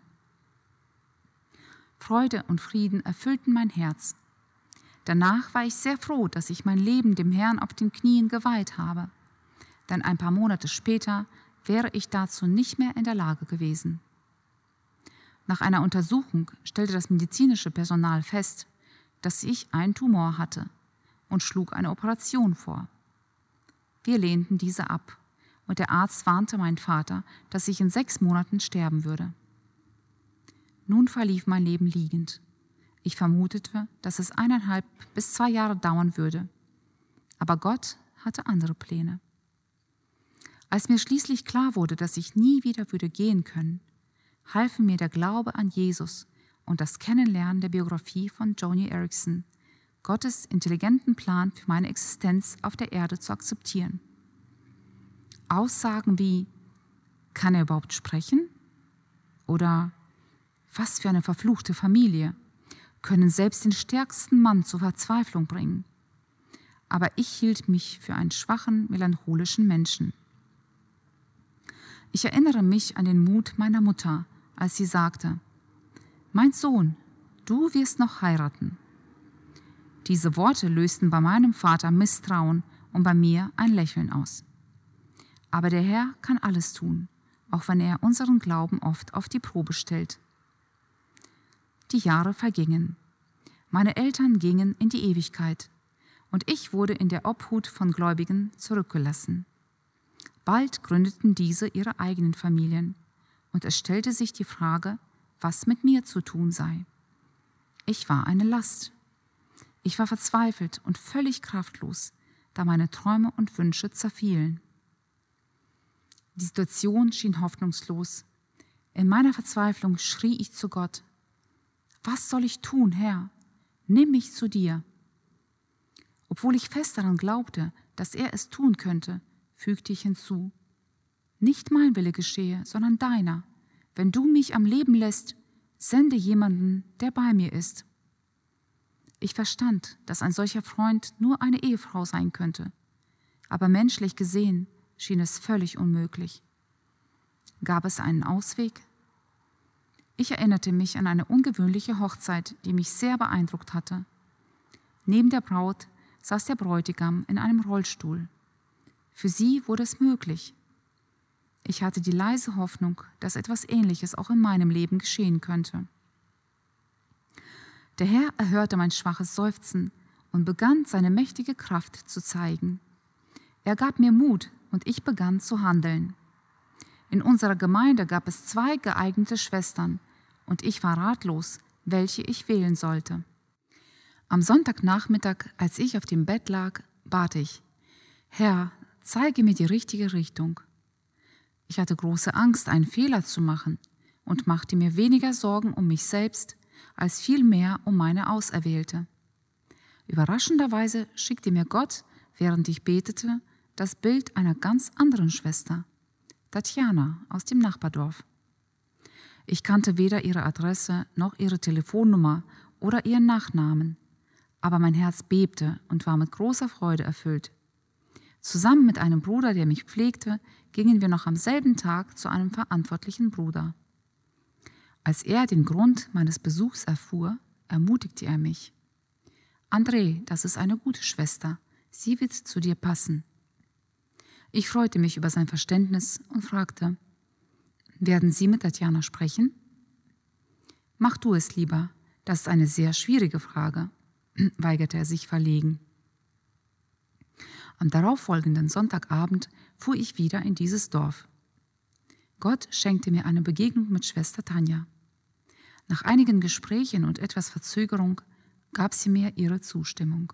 Freude und Frieden erfüllten mein Herz. Danach war ich sehr froh, dass ich mein Leben dem Herrn auf den Knien geweiht habe, denn ein paar Monate später wäre ich dazu nicht mehr in der Lage gewesen. Nach einer Untersuchung stellte das medizinische Personal fest, dass ich einen Tumor hatte und schlug eine Operation vor. Wir lehnten diese ab und der Arzt warnte meinen Vater, dass ich in sechs Monaten sterben würde. Nun verlief mein Leben liegend. Ich vermutete, dass es eineinhalb bis zwei Jahre dauern würde. Aber Gott hatte andere Pläne. Als mir schließlich klar wurde, dass ich nie wieder würde gehen können, halfen mir der Glaube an Jesus und das Kennenlernen der Biografie von Joni Eareckson, Gottes intelligenten Plan für meine Existenz auf der Erde zu akzeptieren. Aussagen wie: Kann er überhaupt sprechen? Oder was für eine verfluchte Familie, können selbst den stärksten Mann zur Verzweiflung bringen. Aber ich hielt mich für einen schwachen, melancholischen Menschen. Ich erinnere mich an den Mut meiner Mutter, als sie sagte: »Mein Sohn, du wirst noch heiraten.« Diese Worte lösten bei meinem Vater Misstrauen und bei mir ein Lächeln aus. Aber der Herr kann alles tun, auch wenn er unseren Glauben oft auf die Probe stellt. Die Jahre vergingen. Meine Eltern gingen in die Ewigkeit und ich wurde in der Obhut von Gläubigen zurückgelassen. Bald gründeten diese ihre eigenen Familien und es stellte sich die Frage, was mit mir zu tun sei. Ich war eine Last. Ich war verzweifelt und völlig kraftlos, da meine Träume und Wünsche zerfielen. Die Situation schien hoffnungslos. In meiner Verzweiflung schrie ich zu Gott: »Was soll ich tun, Herr? Nimm mich zu dir.« Obwohl ich fest daran glaubte, dass er es tun könnte, fügte ich hinzu: »Nicht mein Wille geschehe, sondern deiner. Wenn du mich am Leben lässt, sende jemanden, der bei mir ist.« Ich verstand, dass ein solcher Freund nur eine Ehefrau sein könnte, aber menschlich gesehen schien es völlig unmöglich. Gab es einen Ausweg? Ich erinnerte mich an eine ungewöhnliche Hochzeit, die mich sehr beeindruckt hatte. Neben der Braut saß der Bräutigam in einem Rollstuhl. Für sie wurde es möglich. Ich hatte die leise Hoffnung, dass etwas Ähnliches auch in meinem Leben geschehen könnte. Der Herr erhörte mein schwaches Seufzen und begann, seine mächtige Kraft zu zeigen. Er gab mir Mut und ich begann zu handeln. In unserer Gemeinde gab es zwei geeignete Schwestern und ich war ratlos, welche ich wählen sollte. Am Sonntagnachmittag, als ich auf dem Bett lag, bat ich: »Herr, zeige mir die richtige Richtung.« Ich hatte große Angst, einen Fehler zu machen und machte mir weniger Sorgen um mich selbst, als vielmehr um meine Auserwählte. Überraschenderweise schickte mir Gott, während ich betete, das Bild einer ganz anderen Schwester, Tatjana aus dem Nachbardorf. Ich kannte weder ihre Adresse noch ihre Telefonnummer oder ihren Nachnamen, aber mein Herz bebte und war mit großer Freude erfüllt. Zusammen mit einem Bruder, der mich pflegte, gingen wir noch am selben Tag zu einem verantwortlichen Bruder. Als er den Grund meines Besuchs erfuhr, ermutigte er mich: »André, das ist eine gute Schwester, sie wird zu dir passen.« Ich freute mich über sein Verständnis und fragte: »Werden Sie mit Tatjana sprechen?« »Mach du es lieber, das ist eine sehr schwierige Frage«, weigerte er sich verlegen. Am darauffolgenden Sonntagabend fuhr ich wieder in dieses Dorf. Gott schenkte mir eine Begegnung mit Schwester Tanja. Nach einigen Gesprächen und etwas Verzögerung gab sie mir ihre Zustimmung.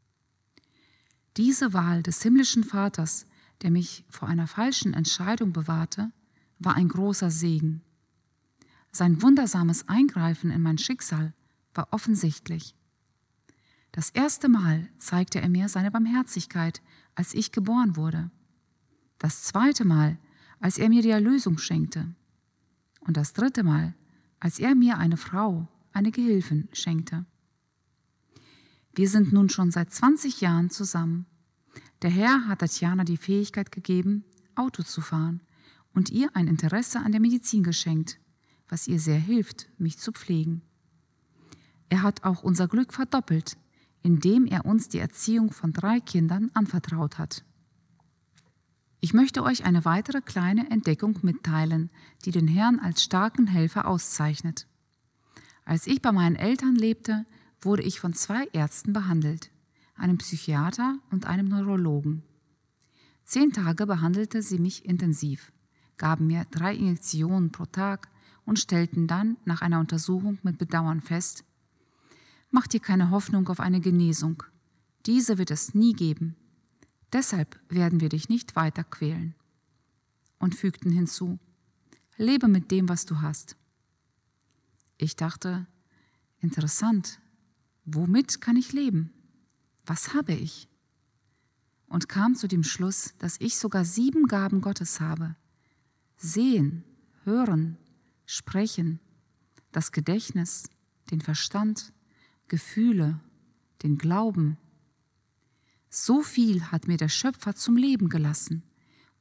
Diese Wahl des himmlischen Vaters, der mich vor einer falschen Entscheidung bewahrte, war ein großer Segen. Sein wundersames Eingreifen in mein Schicksal war offensichtlich. Das erste Mal zeigte er mir seine Barmherzigkeit, als ich geboren wurde. Das zweite Mal, als er mir die Erlösung schenkte. Und das dritte Mal, als er mir eine Frau, eine Gehilfin schenkte. Wir sind nun schon seit zwanzig Jahren zusammen. Der Herr hat Tatjana die Fähigkeit gegeben, Auto zu fahren und ihr ein Interesse an der Medizin geschenkt, was ihr sehr hilft, mich zu pflegen. Er hat auch unser Glück verdoppelt, indem er uns die Erziehung von drei Kindern anvertraut hat. Ich möchte euch eine weitere kleine Entdeckung mitteilen, die den Herrn als starken Helfer auszeichnet. Als ich bei meinen Eltern lebte, wurde ich von zwei Ärzten behandelt, einem Psychiater und einem Neurologen. Zehn Tage behandelte sie mich intensiv, gaben mir drei Injektionen pro Tag und stellten dann nach einer Untersuchung mit Bedauern fest: »Mach dir keine Hoffnung auf eine Genesung. Diese wird es nie geben. Deshalb werden wir dich nicht weiter quälen.« Und fügten hinzu: »Lebe mit dem, was du hast.« Ich dachte: Interessant, womit kann ich leben? Was habe ich? Und kam zu dem Schluss, dass ich sogar sieben Gaben Gottes habe: Sehen, Hören, Sprechen, das Gedächtnis, den Verstand, Gefühle, den Glauben. So viel hat mir der Schöpfer zum Leben gelassen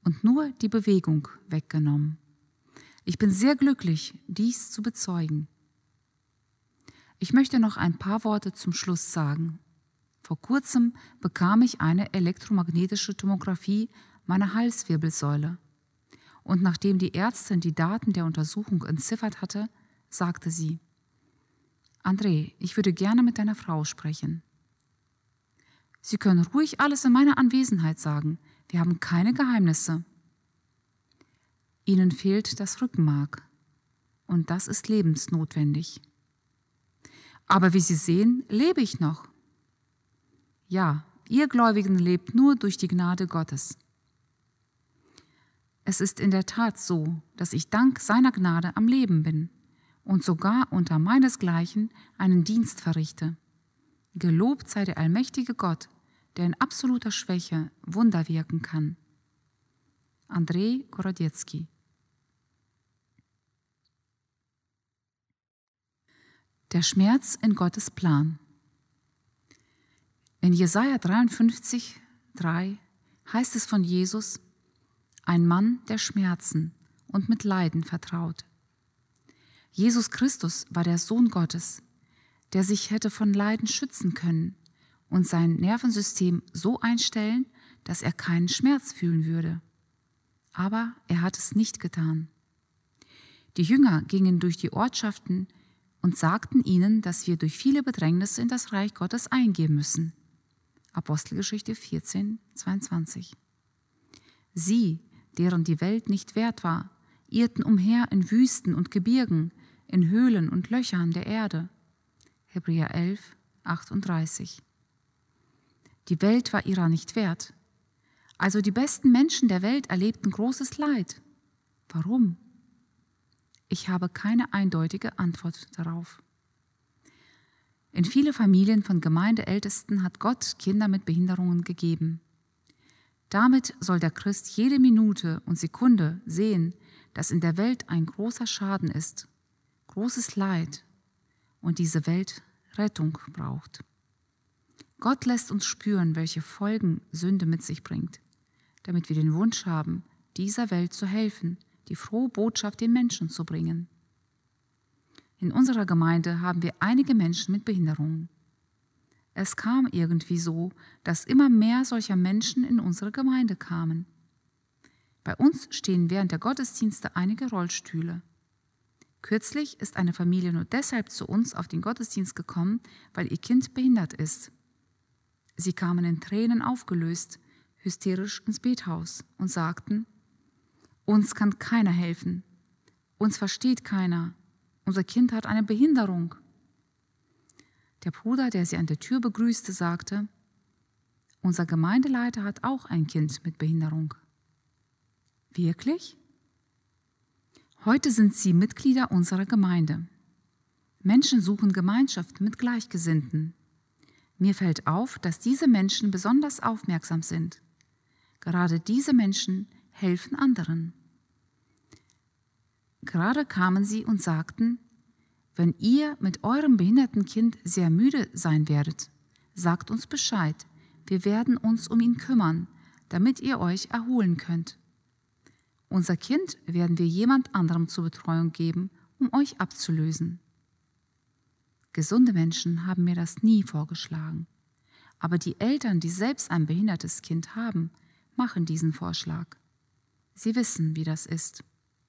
und nur die Bewegung weggenommen. Ich bin sehr glücklich, dies zu bezeugen. Ich möchte noch ein paar Worte zum Schluss sagen. Vor kurzem bekam ich eine elektromagnetische Tomographie meiner Halswirbelsäule. Und nachdem die Ärztin die Daten der Untersuchung entziffert hatte, sagte sie: André, ich würde gerne mit deiner Frau sprechen. Sie können ruhig alles in meiner Anwesenheit sagen. Wir haben keine Geheimnisse. Ihnen fehlt das Rückenmark. Und das ist lebensnotwendig. Aber wie Sie sehen, lebe ich noch. Ja, ihr Gläubigen lebt nur durch die Gnade Gottes. Es ist in der Tat so, dass ich dank seiner Gnade am Leben bin und sogar unter meinesgleichen einen Dienst verrichte. Gelobt sei der allmächtige Gott, der in absoluter Schwäche Wunder wirken kann. Andrei Gorodetzky. Der Schmerz in Gottes Plan. In Jesaja dreiundfünfzig, drei heißt es von Jesus: Ein Mann der Schmerzen und mit Leiden vertraut. Jesus Christus war der Sohn Gottes, der sich hätte von Leiden schützen können und sein Nervensystem so einstellen, dass er keinen Schmerz fühlen würde. Aber er hat es nicht getan. Die Jünger gingen durch die Ortschaften und sagten ihnen, dass wir durch viele Bedrängnisse in das Reich Gottes eingehen müssen. Apostelgeschichte vierzehn, zweiundzwanzig. Sie, deren die Welt nicht wert war, irrten umher in Wüsten und Gebirgen, in Höhlen und Löchern der Erde. Hebräer elf, achtunddreißig. Die Welt war ihrer nicht wert. Also die besten Menschen der Welt erlebten großes Leid. Warum? Ich habe keine eindeutige Antwort darauf. In viele Familien von Gemeindeältesten hat Gott Kinder mit Behinderungen gegeben. Damit soll der Christ jede Minute und Sekunde sehen, dass in der Welt ein großer Schaden ist, großes Leid und diese Welt Rettung braucht. Gott lässt uns spüren, welche Folgen Sünde mit sich bringt, damit wir den Wunsch haben, dieser Welt zu helfen, die frohe Botschaft den Menschen zu bringen. In unserer Gemeinde haben wir einige Menschen mit Behinderungen. Es kam irgendwie so, dass immer mehr solcher Menschen in unsere Gemeinde kamen. Bei uns stehen während der Gottesdienste einige Rollstühle. Kürzlich ist eine Familie nur deshalb zu uns auf den Gottesdienst gekommen, weil ihr Kind behindert ist. Sie kamen in Tränen aufgelöst, hysterisch ins Bethaus und sagten: Uns kann keiner helfen, uns versteht keiner, unser Kind hat eine Behinderung. Der Bruder, der sie an der Tür begrüßte, sagte: Unser Gemeindeleiter hat auch ein Kind mit Behinderung. Wirklich? Heute sind sie Mitglieder unserer Gemeinde. Menschen suchen Gemeinschaft mit Gleichgesinnten. Mir fällt auf, dass diese Menschen besonders aufmerksam sind. Gerade diese Menschen helfen anderen. Gerade kamen sie und sagten: Wenn ihr mit eurem behinderten Kind sehr müde sein werdet, sagt uns Bescheid. Wir werden uns um ihn kümmern, damit ihr euch erholen könnt. Unser Kind werden wir jemand anderem zur Betreuung geben, um euch abzulösen. Gesunde Menschen haben mir das nie vorgeschlagen. Aber die Eltern, die selbst ein behindertes Kind haben, machen diesen Vorschlag. Sie wissen, wie das ist.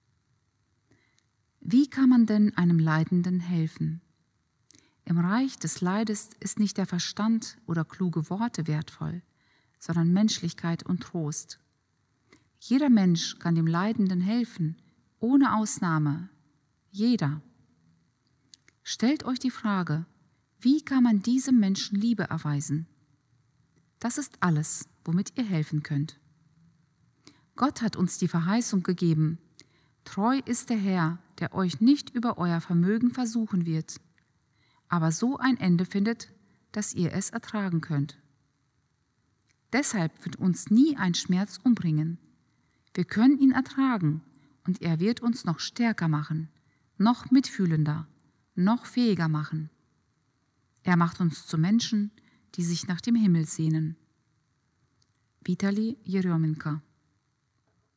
Wie kann man denn einem Leidenden helfen? Im Reich des Leides ist nicht der Verstand oder kluge Worte wertvoll, sondern Menschlichkeit und Trost. Jeder Mensch kann dem Leidenden helfen, ohne Ausnahme. Jeder. Stellt euch die Frage, wie kann man diesem Menschen Liebe erweisen? Das ist alles, womit ihr helfen könnt. Gott hat uns die Verheißung gegeben: Treu ist der Herr, der euch nicht über euer Vermögen versuchen wird, aber so ein Ende findet, dass ihr es ertragen könnt. Deshalb wird uns nie ein Schmerz umbringen. Wir können ihn ertragen und er wird uns noch stärker machen, noch mitfühlender, noch fähiger machen. Er macht uns zu Menschen, die sich nach dem Himmel sehnen. Vitali Jerjomenko.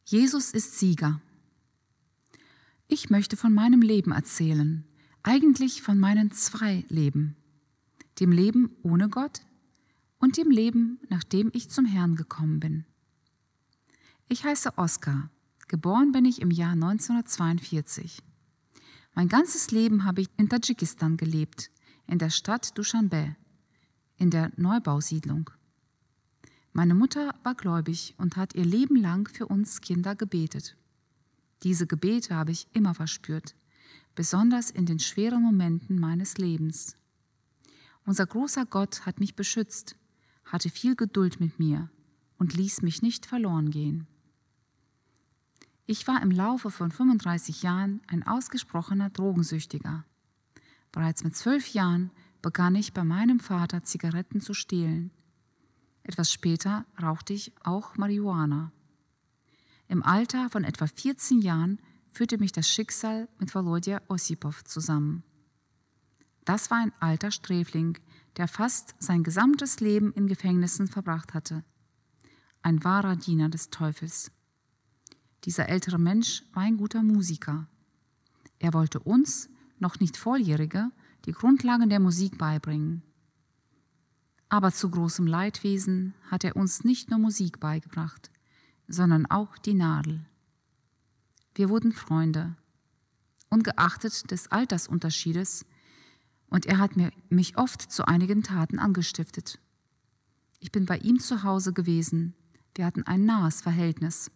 Jesus ist Sieger. Ich möchte von meinem Leben erzählen, eigentlich von meinen zwei Leben. Dem Leben ohne Gott und dem Leben, nachdem ich zum Herrn gekommen bin. Ich heiße Oskar, geboren bin ich im Jahr neunzehnhundertzweiundvierzig. Mein ganzes Leben habe ich in Tadschikistan gelebt, in der Stadt Duschanbe, in der Neubausiedlung. Meine Mutter war gläubig und hat ihr Leben lang für uns Kinder gebetet. Diese Gebete habe ich immer verspürt, besonders in den schweren Momenten meines Lebens. Unser großer Gott hat mich beschützt, hatte viel Geduld mit mir und ließ mich nicht verloren gehen. Ich war im Laufe von fünfunddreißig Jahren ein ausgesprochener Drogensüchtiger. Bereits mit zwölf Jahren begann ich bei meinem Vater Zigaretten zu stehlen. Etwas später rauchte ich auch Marihuana. Im Alter von etwa vierzehn Jahren führte mich das Schicksal mit Volodya Ossipov zusammen. Das war ein alter Sträfling, der fast sein gesamtes Leben in Gefängnissen verbracht hatte. Ein wahrer Diener des Teufels. Dieser ältere Mensch war ein guter Musiker. Er wollte uns, noch nicht Volljährige, die Grundlagen der Musik beibringen. Aber zu großem Leidwesen hat er uns nicht nur Musik beigebracht, sondern auch die Nadel. Wir wurden Freunde, ungeachtet des Altersunterschiedes, und er hat mir, mich oft zu einigen Taten angestiftet. Ich bin bei ihm zu Hause gewesen, wir hatten ein nahes Verhältnis.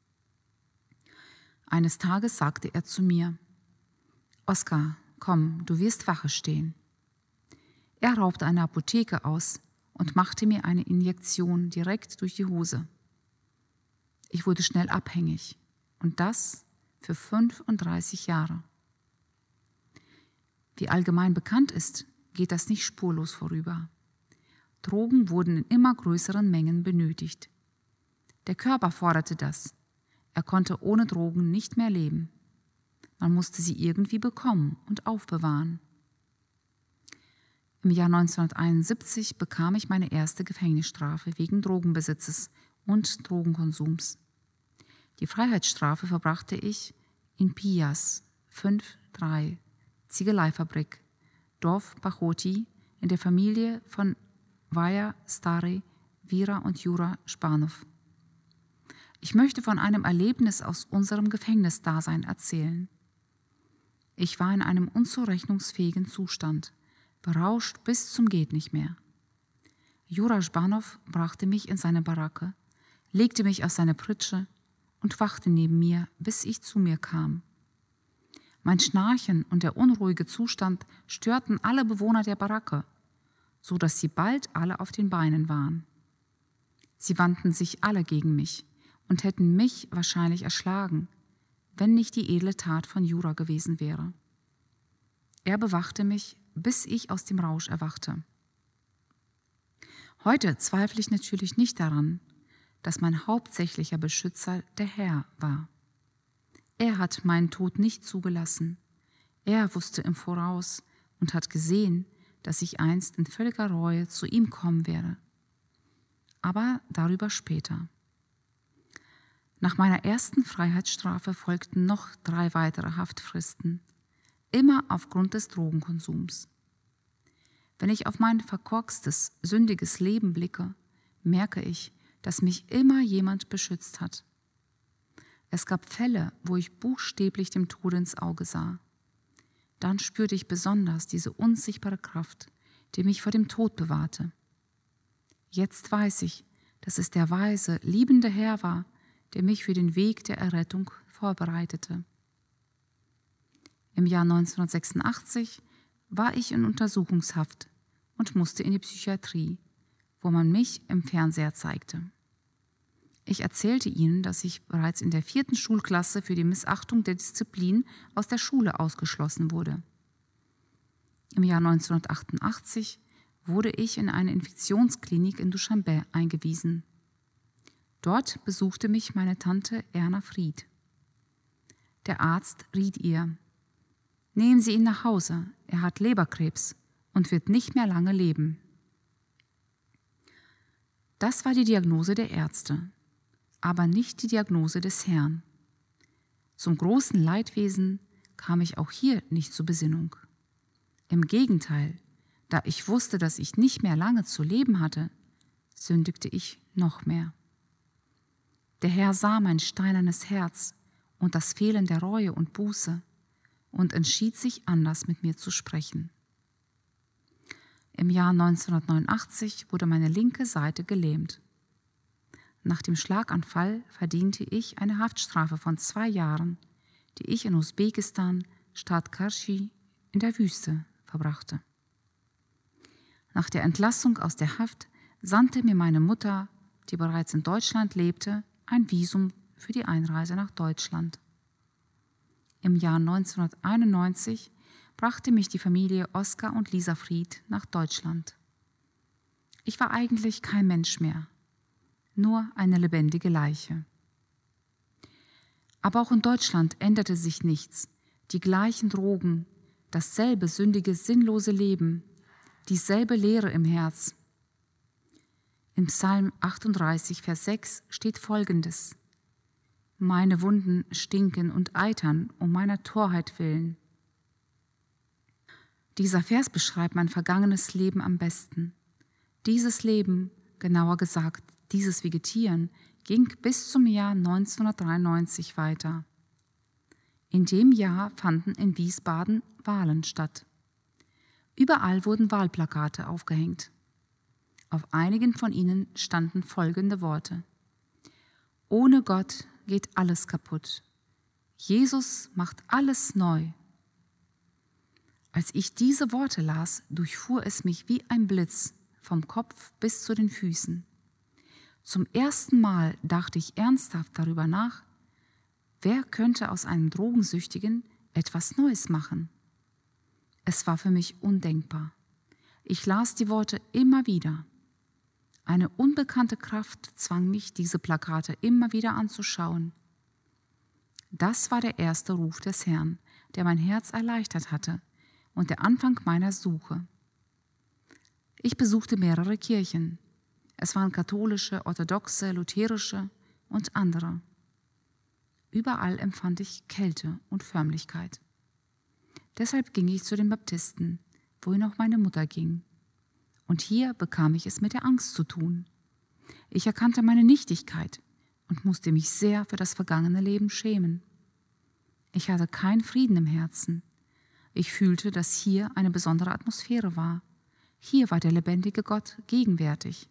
Eines Tages sagte er zu mir: Oskar, komm, du wirst Wache stehen. Er raubte eine Apotheke aus und machte mir eine Injektion direkt durch die Hose. Ich wurde schnell abhängig, und das für fünfunddreißig Jahre. Wie allgemein bekannt ist, geht das nicht spurlos vorüber. Drogen wurden in immer größeren Mengen benötigt. Der Körper forderte das. Er konnte ohne Drogen nicht mehr leben. Man musste sie irgendwie bekommen und aufbewahren. Im Jahr neunzehnhunderteinundsiebzig bekam ich meine erste Gefängnisstrafe wegen Drogenbesitzes und Drogenkonsums. Die Freiheitsstrafe verbrachte ich in Pias fünf drei, Ziegeleifabrik, Dorf Pachoti, in der Familie von Vaja, Stary, Vera und Jura Spanow. Ich möchte von einem Erlebnis aus unserem Gefängnisdasein erzählen. Ich war in einem unzurechnungsfähigen Zustand, berauscht bis zum geht nicht mehr. Jura Spanow brachte mich in seine Baracke, legte mich auf seine Pritsche und wachte neben mir, bis ich zu mir kam. Mein Schnarchen und der unruhige Zustand störten alle Bewohner der Baracke, so dass sie bald alle auf den Beinen waren. Sie wandten sich alle gegen mich und hätten mich wahrscheinlich erschlagen, wenn nicht die edle Tat von Jura gewesen wäre. Er bewachte mich, bis ich aus dem Rausch erwachte. Heute zweifle ich natürlich nicht daran, dass mein hauptsächlicher Beschützer der Herr war. Er hat meinen Tod nicht zugelassen. Er wusste im Voraus und hat gesehen, dass ich einst in völliger Reue zu ihm kommen werde. Aber darüber später. Nach meiner ersten Freiheitsstrafe folgten noch drei weitere Haftfristen, immer aufgrund des Drogenkonsums. Wenn ich auf mein verkorkstes, sündiges Leben blicke, merke ich, dass mich immer jemand beschützt hat. Es gab Fälle, wo ich buchstäblich dem Tod ins Auge sah. Dann spürte ich besonders diese unsichtbare Kraft, die mich vor dem Tod bewahrte. Jetzt weiß ich, dass es der weise, liebende Herr war, der mich für den Weg der Errettung vorbereitete. Im Jahr neunzehnhundertsechsundachtzig war ich in Untersuchungshaft und musste in die Psychiatrie, wo man mich im Fernseher zeigte. Ich erzählte ihnen, dass ich bereits in der vierten Schulklasse für die Missachtung der Disziplin aus der Schule ausgeschlossen wurde. Im Jahr neunzehnhundertachtundachtzig wurde ich in eine Infektionsklinik in Duschanbe eingewiesen. Dort besuchte mich meine Tante Erna Fried. Der Arzt riet ihr: Nehmen Sie ihn nach Hause, er hat Leberkrebs und wird nicht mehr lange leben. Das war die Diagnose der Ärzte. aber nicht die Diagnose des Herrn. Zum großen Leidwesen kam ich auch hier nicht zur Besinnung. Im Gegenteil, da ich wusste, dass ich nicht mehr lange zu leben hatte, sündigte ich noch mehr. Der Herr sah mein steinernes Herz und das Fehlen der Reue und Buße und entschied sich, anders mit mir zu sprechen. Im Jahr neunzehnhundertneunundachtzig wurde meine linke Seite gelähmt. Nach dem Schlaganfall verdiente ich eine Haftstrafe von zwei Jahren, die ich in Usbekistan, Stadt Karshi, in der Wüste verbrachte. Nach der Entlassung aus der Haft sandte mir meine Mutter, die bereits in Deutschland lebte, ein Visum für die Einreise nach Deutschland. Im Jahr neunzehnhunderteinundneunzig brachte mich die Familie Oskar und Lisa Fried nach Deutschland. Ich war eigentlich kein Mensch mehr, nur eine lebendige Leiche. Aber auch in Deutschland änderte sich nichts. Die gleichen Drogen, dasselbe sündige, sinnlose Leben, dieselbe Leere im Herz. Im Psalm achtunddreißig, Vers sechs steht Folgendes: Meine Wunden stinken und eitern um meiner Torheit willen. Dieser Vers beschreibt mein vergangenes Leben am besten. Dieses Leben, genauer gesagt, dieses Vegetieren, ging bis zum Jahr neunzehnhundertdreiundneunzig weiter. In dem Jahr fanden in Wiesbaden Wahlen statt. Überall wurden Wahlplakate aufgehängt. Auf einigen von ihnen standen folgende Worte: Ohne Gott geht alles kaputt. Jesus macht alles neu. Als ich diese Worte las, durchfuhr es mich wie ein Blitz vom Kopf bis zu den Füßen. Zum ersten Mal dachte ich ernsthaft darüber nach, wer könnte aus einem Drogensüchtigen etwas Neues machen? Es war für mich undenkbar. Ich las die Worte immer wieder. Eine unbekannte Kraft zwang mich, diese Plakate immer wieder anzuschauen. Das war der erste Ruf des Herrn, der mein Herz erleichtert hatte und der Anfang meiner Suche. Ich besuchte mehrere Kirchen. Es waren katholische, orthodoxe, lutherische und andere. Überall empfand ich Kälte und Förmlichkeit. Deshalb ging ich zu den Baptisten, wohin auch meine Mutter ging. Und hier bekam ich es mit der Angst zu tun. Ich erkannte meine Nichtigkeit und musste mich sehr für das vergangene Leben schämen. Ich hatte keinen Frieden im Herzen. Ich fühlte, dass hier eine besondere Atmosphäre war. Hier war der lebendige Gott gegenwärtig.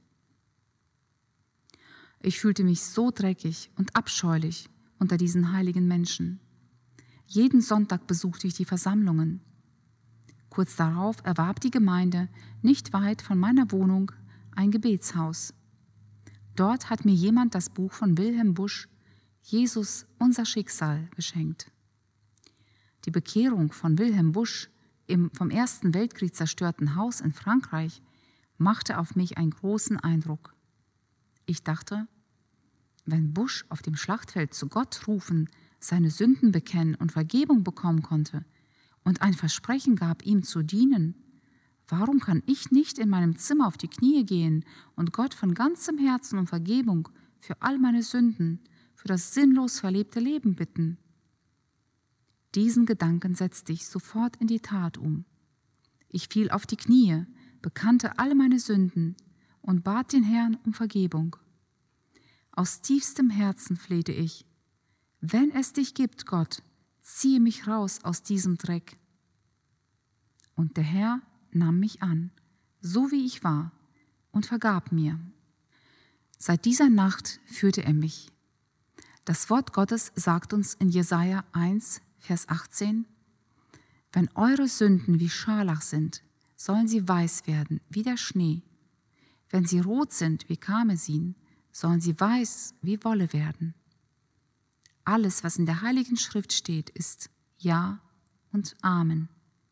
Ich fühlte mich so dreckig und abscheulich unter diesen heiligen Menschen. Jeden Sonntag besuchte ich die Versammlungen. Kurz darauf erwarb die Gemeinde nicht weit von meiner Wohnung ein Gebetshaus. Dort hat mir jemand das Buch von Wilhelm Busch, Jesus, unser Schicksal, geschenkt. Die Bekehrung von Wilhelm Busch im vom Ersten Weltkrieg zerstörten Haus in Frankreich machte auf mich einen großen Eindruck. Ich dachte, wenn Busch auf dem Schlachtfeld zu Gott rufen, seine Sünden bekennen und Vergebung bekommen konnte und ein Versprechen gab, ihm zu dienen, warum kann ich nicht in meinem Zimmer auf die Knie gehen und Gott von ganzem Herzen um Vergebung für all meine Sünden, für das sinnlos verlebte Leben bitten? Diesen Gedanken setzte ich sofort in die Tat um. Ich fiel auf die Knie, bekannte alle meine Sünden und bat den Herrn um Vergebung. Aus tiefstem Herzen flehte ich: Wenn es dich gibt, Gott, ziehe mich raus aus diesem Dreck. Und der Herr nahm mich an, so wie ich war, und vergab mir. Seit dieser Nacht führte er mich. Das Wort Gottes sagt uns in Jesaja eins, Vers achtzehn: Wenn eure Sünden wie Scharlach sind, sollen sie weiß werden wie der Schnee. Wenn sie rot sind wie Karmesin, sollen sie weiß wie Wolle werden. Alles, was in der Heiligen Schrift steht, ist Ja und Amen.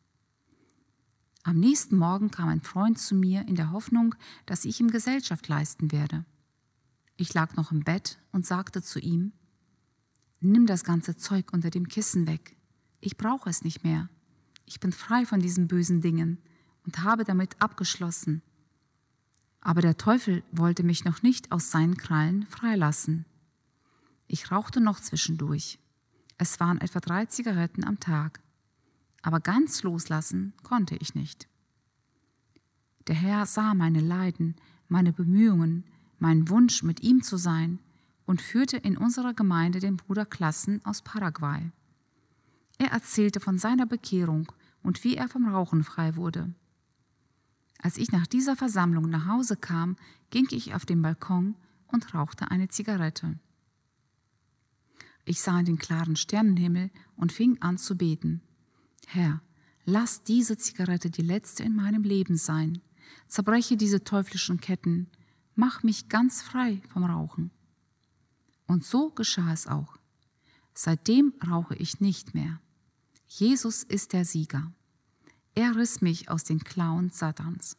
Am nächsten Morgen kam ein Freund zu mir in der Hoffnung, dass ich ihm Gesellschaft leisten werde. Ich lag noch im Bett und sagte zu ihm: Nimm das ganze Zeug unter dem Kissen weg. Ich brauche es nicht mehr. Ich bin frei von diesen bösen Dingen und habe damit abgeschlossen. Aber der Teufel wollte mich noch nicht aus seinen Krallen freilassen. Ich rauchte noch zwischendurch. Es waren etwa drei Zigaretten am Tag. Aber ganz loslassen konnte ich nicht. Der Herr sah meine Leiden, meine Bemühungen, meinen Wunsch, mit ihm zu sein, und führte in unserer Gemeinde den Bruder Klassen aus Paraguay. Er erzählte von seiner Bekehrung und wie er vom Rauchen frei wurde. Als ich nach dieser Versammlung nach Hause kam, ging ich auf den Balkon und rauchte eine Zigarette. Ich sah in den klaren Sternenhimmel und fing an zu beten. Herr, lass diese Zigarette die letzte in meinem Leben sein. Zerbreche diese teuflischen Ketten. Mach mich ganz frei vom Rauchen. Und so geschah es auch. Seitdem rauche ich nicht mehr. Jesus ist der Sieger. Er riss mich aus den Klauen Satans.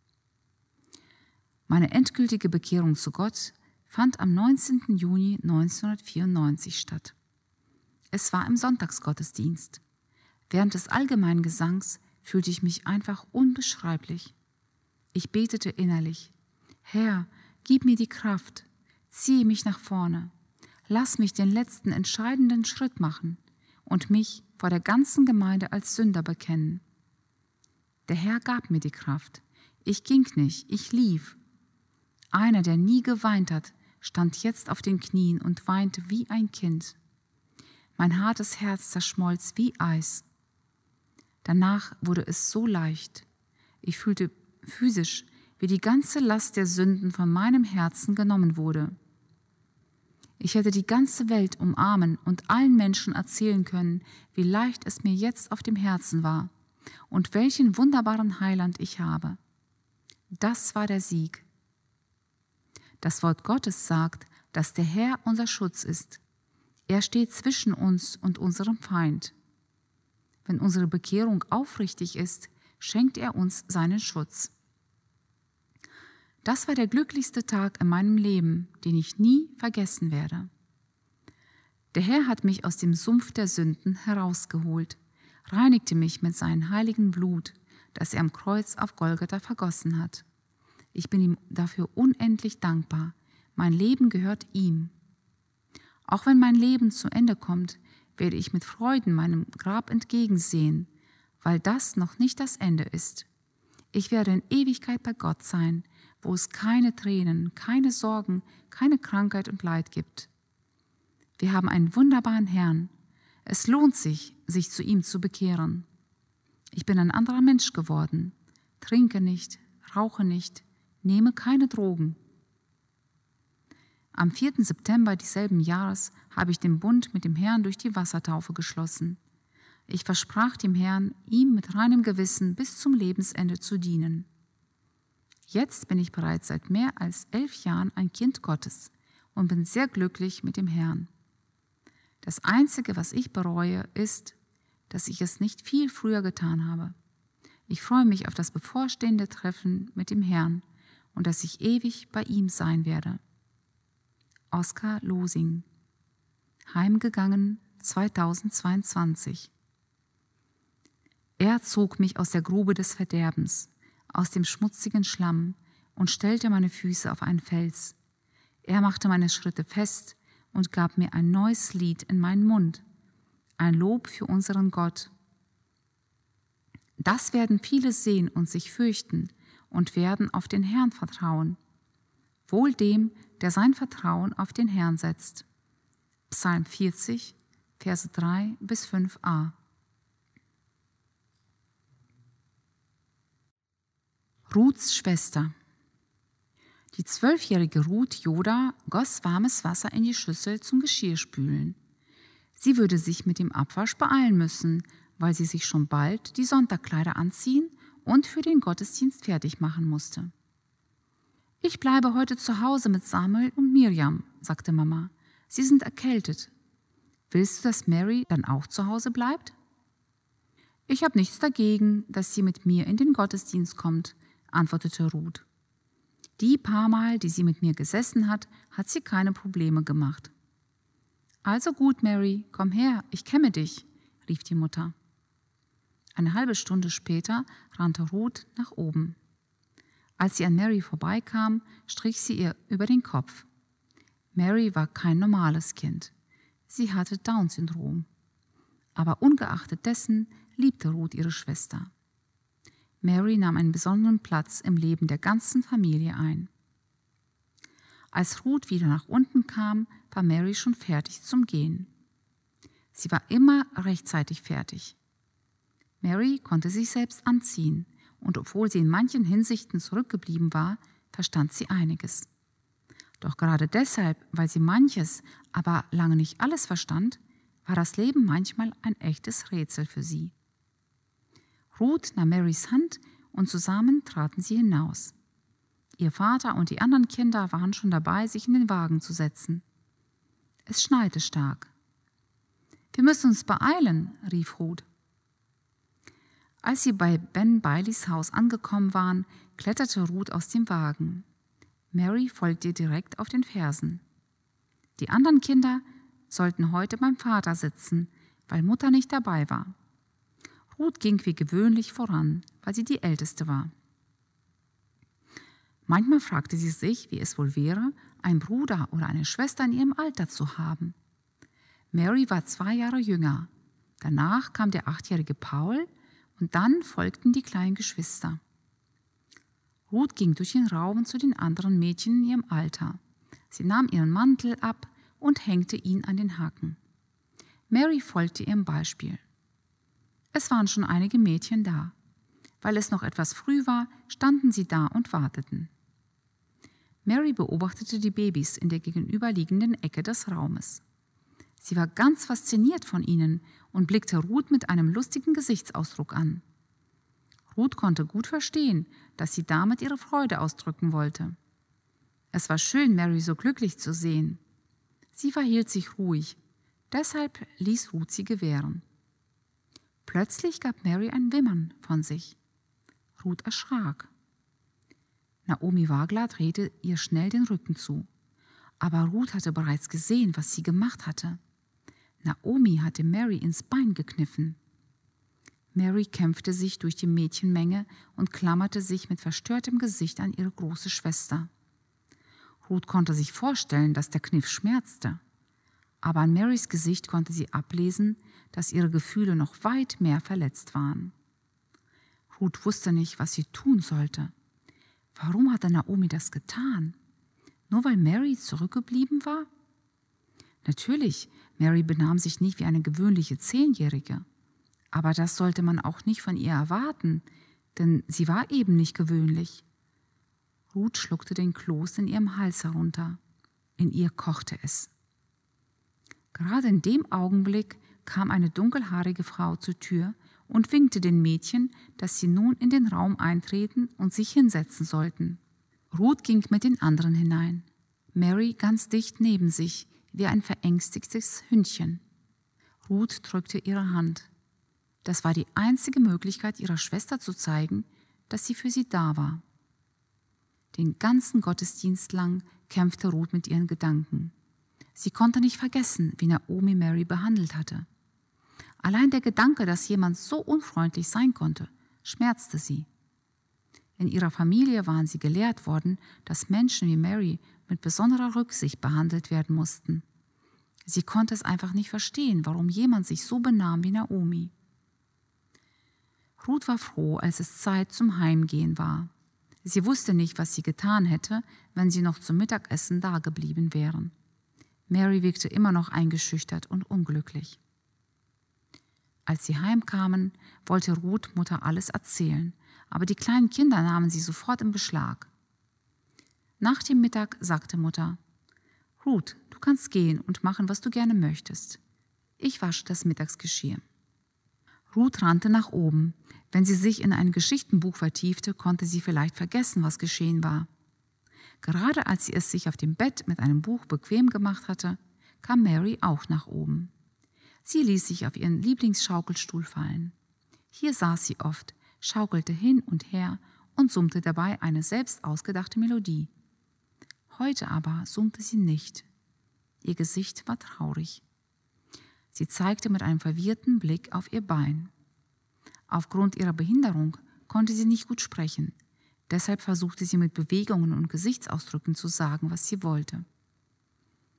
Meine endgültige Bekehrung zu Gott fand am neunzehnten Juni neunzehnhundertvierundneunzig statt. Es war im Sonntagsgottesdienst. Während des allgemeinen Gesangs fühlte ich mich einfach unbeschreiblich. Ich betete innerlich: Herr, gib mir die Kraft, ziehe mich nach vorne, lass mich den letzten entscheidenden Schritt machen und mich vor der ganzen Gemeinde als Sünder bekennen. Der Herr gab mir die Kraft. Ich ging nicht, ich lief. Einer, der nie geweint hat, stand jetzt auf den Knien und weinte wie ein Kind. Mein hartes Herz zerschmolz wie Eis. Danach wurde es so leicht. Ich fühlte physisch, wie die ganze Last der Sünden von meinem Herzen genommen wurde. Ich hätte die ganze Welt umarmen und allen Menschen erzählen können, wie leicht es mir jetzt auf dem Herzen war und welchen wunderbaren Heiland ich habe. Das war der Sieg. Das Wort Gottes sagt, dass der Herr unser Schutz ist. Er steht zwischen uns und unserem Feind. Wenn unsere Bekehrung aufrichtig ist, schenkt er uns seinen Schutz. Das war der glücklichste Tag in meinem Leben, den ich nie vergessen werde. Der Herr hat mich aus dem Sumpf der Sünden herausgeholt, reinigte mich mit seinem heiligen Blut, das er am Kreuz auf Golgatha vergossen hat. Ich bin ihm dafür unendlich dankbar. Mein Leben gehört ihm. Auch wenn mein Leben zu Ende kommt, werde ich mit Freuden meinem Grab entgegensehen, weil das noch nicht das Ende ist. Ich werde in Ewigkeit bei Gott sein, wo es keine Tränen, keine Sorgen, keine Krankheit und Leid gibt. Wir haben einen wunderbaren Herrn. Es lohnt sich, sich zu ihm zu bekehren. Ich bin ein anderer Mensch geworden. Trinke nicht, rauche nicht, nehme keine Drogen. Am vierten September desselben Jahres habe ich den Bund mit dem Herrn durch die Wassertaufe geschlossen. Ich versprach dem Herrn, ihm mit reinem Gewissen bis zum Lebensende zu dienen. Jetzt bin ich bereits seit mehr als elf Jahren ein Kind Gottes und bin sehr glücklich mit dem Herrn. Das Einzige, was ich bereue, ist, dass ich es nicht viel früher getan habe. Ich freue mich auf das bevorstehende Treffen mit dem Herrn und dass ich ewig bei ihm sein werde. Oskar Losing. Heimgegangen zweitausendzweiundzwanzig. Er zog mich aus der Grube des Verderbens, aus dem schmutzigen Schlamm und stellte meine Füße auf einen Fels. Er machte meine Schritte fest und gab mir ein neues Lied in meinen Mund, ein Lob für unseren Gott. Das werden viele sehen und sich fürchten und werden auf den Herrn vertrauen. Wohl dem, der sein Vertrauen auf den Herrn setzt. Psalm vierzig, Verse drei bis fünf a. Ruths Schwester. Die zwölfjährige Ruth Joda goss warmes Wasser in die Schüssel zum Geschirrspülen. Sie würde sich mit dem Abwasch beeilen müssen, weil sie sich schon bald die Sonntagkleider anziehen und für den Gottesdienst fertig machen musste. »Ich bleibe heute zu Hause mit Samuel und Miriam«, sagte Mama. »Sie sind erkältet. Willst du, dass Mary dann auch zu Hause bleibt?« »Ich habe nichts dagegen, dass sie mit mir in den Gottesdienst kommt«, antwortete Ruth. Die paar Mal, die sie mit mir gesessen hat, hat sie keine Probleme gemacht. »Also gut, Mary, komm her, ich kenne dich«, rief die Mutter. Eine halbe Stunde später rannte Ruth nach oben. Als sie an Mary vorbeikam, strich sie ihr über den Kopf. Mary war kein normales Kind. Sie hatte Down-Syndrom. Aber ungeachtet dessen liebte Ruth ihre Schwester. Mary nahm einen besonderen Platz im Leben der ganzen Familie ein. Als Ruth wieder nach unten kam, war Mary schon fertig zum Gehen. Sie war immer rechtzeitig fertig. Mary konnte sich selbst anziehen und obwohl sie in manchen Hinsichten zurückgeblieben war, verstand sie einiges. Doch gerade deshalb, weil sie manches, aber lange nicht alles verstand, war das Leben manchmal ein echtes Rätsel für sie. Ruth nahm Marys Hand und zusammen traten sie hinaus. Ihr Vater und die anderen Kinder waren schon dabei, sich in den Wagen zu setzen. Es schneite stark. »Wir müssen uns beeilen«, rief Ruth. Als sie bei Ben Baileys Haus angekommen waren, kletterte Ruth aus dem Wagen. Mary folgte ihr direkt auf den Fersen. Die anderen Kinder sollten heute beim Vater sitzen, weil Mutter nicht dabei war. Ruth ging wie gewöhnlich voran, weil sie die Älteste war. Manchmal fragte sie sich, wie es wohl wäre, einen Bruder oder eine Schwester in ihrem Alter zu haben. Mary war zwei Jahre jünger. Danach kam der achtjährige Paul und dann folgten die kleinen Geschwister. Ruth ging durch den Raum zu den anderen Mädchen in ihrem Alter. Sie nahm ihren Mantel ab und hängte ihn an den Haken. Mary folgte ihrem Beispiel. Es waren schon einige Mädchen da. Weil es noch etwas früh war, standen sie da und warteten. Mary beobachtete die Babys in der gegenüberliegenden Ecke des Raumes. Sie war ganz fasziniert von ihnen und blickte Ruth mit einem lustigen Gesichtsausdruck an. Ruth konnte gut verstehen, dass sie damit ihre Freude ausdrücken wollte. Es war schön, Mary so glücklich zu sehen. Sie verhielt sich ruhig, deshalb ließ Ruth sie gewähren. Plötzlich gab Mary ein Wimmern von sich. Ruth erschrak. Naomi Wagler drehte ihr schnell den Rücken zu. Aber Ruth hatte bereits gesehen, was sie gemacht hatte. Naomi hatte Mary ins Bein gekniffen. Mary kämpfte sich durch die Mädchenmenge und klammerte sich mit verstörtem Gesicht an ihre große Schwester. Ruth konnte sich vorstellen, dass der Kniff schmerzte. Aber an Marys Gesicht konnte sie ablesen, dass ihre Gefühle noch weit mehr verletzt waren. Ruth wusste nicht, was sie tun sollte. Warum hatte Naomi das getan? Nur weil Mary zurückgeblieben war? Natürlich, Mary benahm sich nicht wie eine gewöhnliche Zehnjährige. Aber das sollte man auch nicht von ihr erwarten, denn sie war eben nicht gewöhnlich. Ruth schluckte den Kloß in ihrem Hals herunter. In ihr kochte es. Gerade in dem Augenblick kam eine dunkelhaarige Frau zur Tür und winkte den Mädchen, dass sie nun in den Raum eintreten und sich hinsetzen sollten. Ruth ging mit den anderen hinein, Mary ganz dicht neben sich, wie ein verängstigtes Hündchen. Ruth drückte ihre Hand. Das war die einzige Möglichkeit, ihrer Schwester zu zeigen, dass sie für sie da war. Den ganzen Gottesdienst lang kämpfte Ruth mit ihren Gedanken. Sie konnte nicht vergessen, wie Naomi Mary behandelt hatte. Allein der Gedanke, dass jemand so unfreundlich sein konnte, schmerzte sie. In ihrer Familie waren sie gelehrt worden, dass Menschen wie Mary mit besonderer Rücksicht behandelt werden mussten. Sie konnte es einfach nicht verstehen, warum jemand sich so benahm wie Naomi. Ruth war froh, als es Zeit zum Heimgehen war. Sie wusste nicht, was sie getan hätte, wenn sie noch zum Mittagessen dageblieben wären. Mary wirkte immer noch eingeschüchtert und unglücklich. Als sie heimkamen, wollte Ruth Mutter alles erzählen, aber die kleinen Kinder nahmen sie sofort in Beschlag. Nach dem Mittag sagte Mutter: »Ruth, du kannst gehen und machen, was du gerne möchtest. Ich wasche das Mittagsgeschirr.« Ruth rannte nach oben. Wenn sie sich in ein Geschichtenbuch vertiefte, konnte sie vielleicht vergessen, was geschehen war. Gerade als sie es sich auf dem Bett mit einem Buch bequem gemacht hatte, kam Mary auch nach oben. Sie ließ sich auf ihren Lieblingsschaukelstuhl fallen. Hier saß sie oft, schaukelte hin und her und summte dabei eine selbst ausgedachte Melodie. Heute aber summte sie nicht. Ihr Gesicht war traurig. Sie zeigte mit einem verwirrten Blick auf ihr Bein. Aufgrund ihrer Behinderung konnte sie nicht gut sprechen. Deshalb versuchte sie mit Bewegungen und Gesichtsausdrücken zu sagen, was sie wollte.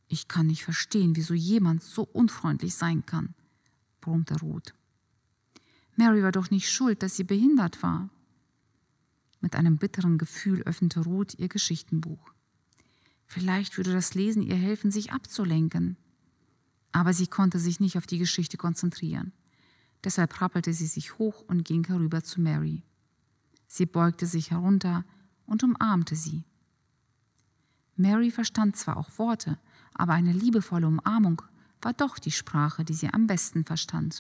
»Ich kann nicht verstehen, wieso jemand so unfreundlich sein kann«, brummte Ruth. »Mary war doch nicht schuld, dass sie behindert war.« Mit einem bitteren Gefühl öffnete Ruth ihr Geschichtenbuch. Vielleicht würde das Lesen ihr helfen, sich abzulenken. Aber sie konnte sich nicht auf die Geschichte konzentrieren. Deshalb rappelte sie sich hoch und ging herüber zu Mary. Sie beugte sich herunter und umarmte sie. Mary verstand zwar auch Worte, aber eine liebevolle Umarmung war doch die Sprache, die sie am besten verstand.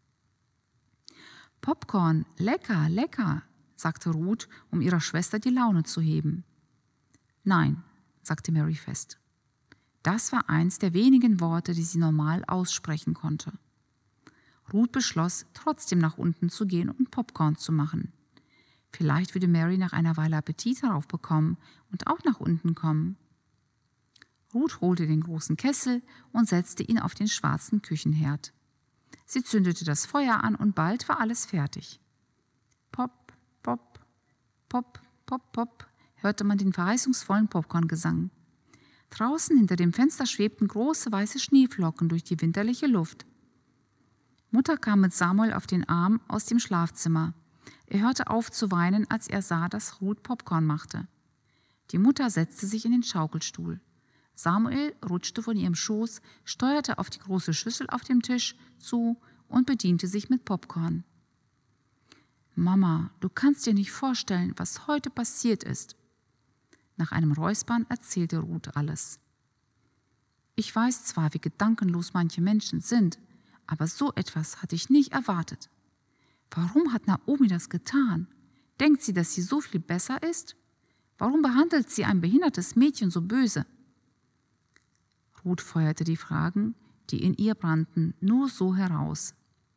»Popcorn, lecker, lecker«, sagte Ruth, um ihrer Schwester die Laune zu heben. »Nein«, sagte Mary fest. Das war eins der wenigen Worte, die sie normal aussprechen konnte. Ruth beschloss, trotzdem nach unten zu gehen und Popcorn zu machen. Vielleicht würde Mary nach einer Weile Appetit darauf bekommen und auch nach unten kommen. Ruth holte den großen Kessel und setzte ihn auf den schwarzen Küchenherd. Sie zündete das Feuer an und bald war alles fertig. Pop, pop, pop, pop, pop, hörte man den verheißungsvollen Popcorngesang. Draußen hinter dem Fenster schwebten große weiße Schneeflocken durch die winterliche Luft. Mutter kam mit Samuel auf den Arm aus dem Schlafzimmer. Er hörte auf zu weinen, als er sah, dass Ruth Popcorn machte. Die Mutter setzte sich in den Schaukelstuhl. Samuel rutschte von ihrem Schoß, steuerte auf die große Schüssel auf dem Tisch zu und bediente sich mit Popcorn. »Mama, du kannst dir nicht vorstellen, was heute passiert ist.« Nach einem Räuspern erzählte Ruth alles. »Ich weiß zwar, wie gedankenlos manche Menschen sind, aber so etwas hatte ich nicht erwartet. Warum hat Naomi das getan? Denkt sie, dass sie so viel besser ist? Warum behandelt sie ein behindertes Mädchen so böse?« Ruth feuerte die Fragen, die in ihr brannten, nur so heraus.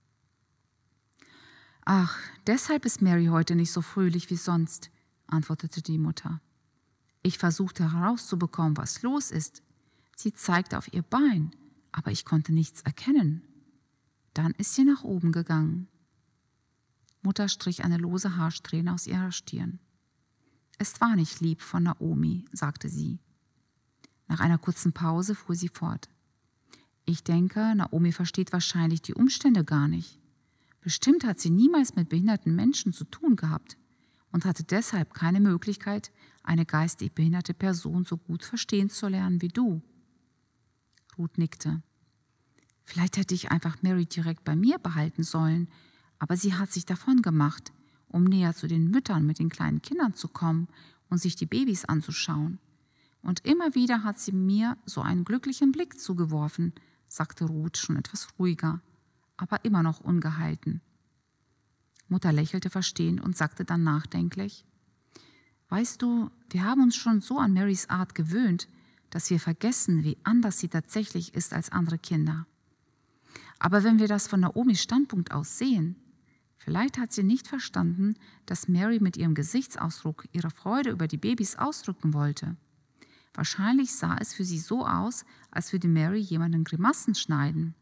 »Ach, deshalb ist Mary heute nicht so fröhlich wie sonst«, antwortete die Mutter. »Ich versuchte herauszubekommen, was los ist. Sie zeigte auf ihr Bein, aber ich konnte nichts erkennen. Dann ist sie nach oben gegangen.« Mutter strich eine lose Haarsträhne aus ihrer Stirn. »Es war nicht lieb von Naomi«, sagte sie. Nach einer kurzen Pause fuhr sie fort. »Ich denke, Naomi versteht wahrscheinlich die Umstände gar nicht. Bestimmt hat sie niemals mit behinderten Menschen zu tun gehabt und hatte deshalb keine Möglichkeit, eine geistig behinderte Person so gut verstehen zu lernen wie du.« Ruth nickte. »Vielleicht hätte ich einfach Mary direkt bei mir behalten sollen, aber sie hat sich davon gemacht, um näher zu den Müttern mit den kleinen Kindern zu kommen und sich die Babys anzuschauen. Und immer wieder hat sie mir so einen glücklichen Blick zugeworfen«, sagte Ruth schon etwas ruhiger, aber immer noch ungehalten. Mutter lächelte verstehend und sagte dann nachdenklich: »Weißt du, wir haben uns schon so an Marys Art gewöhnt, dass wir vergessen, wie anders sie tatsächlich ist als andere Kinder. Aber wenn wir das von Naomis Standpunkt aus sehen, vielleicht hat sie nicht verstanden, dass Mary mit ihrem Gesichtsausdruck ihre Freude über die Babys ausdrücken wollte. Wahrscheinlich sah es für sie so aus, als würde Mary jemanden Grimassen schneiden.«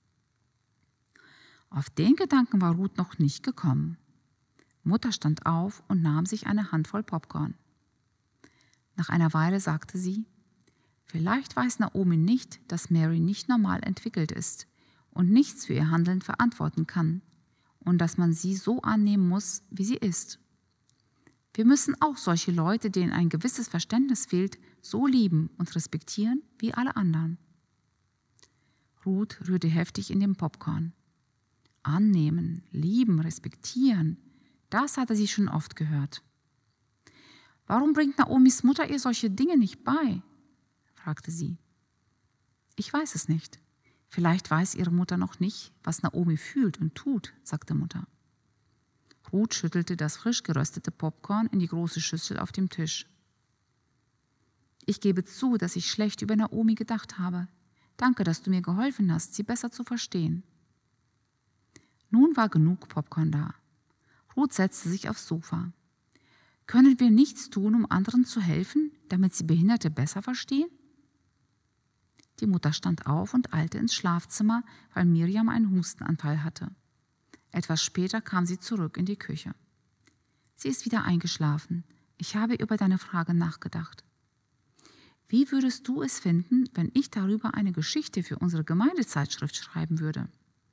Auf den Gedanken war Ruth noch nicht gekommen. Mutter stand auf und nahm sich eine Handvoll Popcorn. Nach einer Weile sagte sie: »Vielleicht weiß Naomi nicht, dass Mary nicht normal entwickelt ist und nichts für ihr Handeln verantworten kann und dass man sie so annehmen muss, wie sie ist. Wir müssen auch solche Leute, denen ein gewisses Verständnis fehlt, so lieben und respektieren wie alle anderen.« Ruth rührte heftig in den Popcorn. Annehmen, lieben, respektieren, das hatte sie schon oft gehört. »Warum bringt Naomis Mutter ihr solche Dinge nicht bei?«, fragte sie. »Ich weiß es nicht. Vielleicht weiß ihre Mutter noch nicht, was Naomi fühlt und tut«, sagte Mutter. Ruth schüttelte das frisch geröstete Popcorn in die große Schüssel auf dem Tisch. »Ich gebe zu, dass ich schlecht über Naomi gedacht habe. Danke, dass du mir geholfen hast, sie besser zu verstehen.« Nun war genug Popcorn da. Ruth setzte sich aufs Sofa. »Können wir nichts tun, um anderen zu helfen, damit sie Behinderte besser verstehen?« Die Mutter stand auf und eilte ins Schlafzimmer, weil Miriam einen Hustenanfall hatte. Etwas später kam sie zurück in die Küche. »Sie ist wieder eingeschlafen. Ich habe über deine Frage nachgedacht.« Wie würdest du es finden, wenn ich darüber eine Geschichte für unsere Gemeindezeitschrift schreiben würde?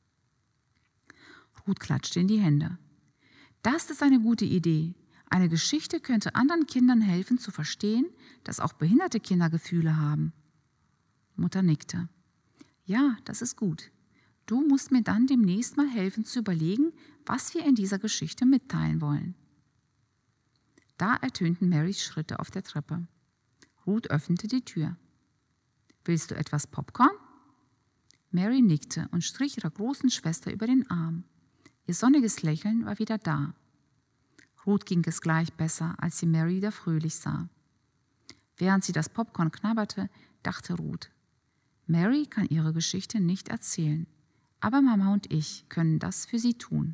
Ruth klatschte in die Hände. Das ist eine gute Idee. Eine Geschichte könnte anderen Kindern helfen zu verstehen, dass auch behinderte Kinder Gefühle haben. Mutter nickte. Ja, das ist gut. Du musst mir dann demnächst mal helfen zu überlegen, was wir in dieser Geschichte mitteilen wollen. Da ertönten Marys Schritte auf der Treppe. Ruth öffnete die Tür. Willst du etwas Popcorn? Mary nickte und strich ihrer großen Schwester über den Arm. Ihr sonniges Lächeln war wieder da. Ruth ging es gleich besser, als sie Mary wieder fröhlich sah. Während sie das Popcorn knabberte, dachte Ruth, Mary kann ihre Geschichte nicht erzählen, aber Mama und ich können das für sie tun.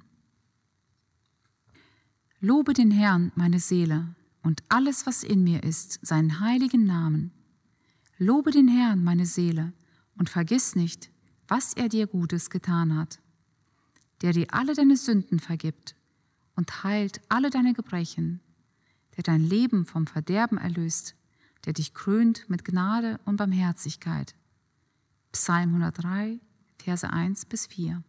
Lobe den Herrn, meine Seele, und alles, was in mir ist, seinen heiligen Namen. Lobe den Herrn, meine Seele, und vergiss nicht, was er dir Gutes getan hat, der dir alle deine Sünden vergibt und heilt alle deine Gebrechen, der dein Leben vom Verderben erlöst, der dich krönt mit Gnade und Barmherzigkeit. Psalm hundertdrei, Verse eins bis vier.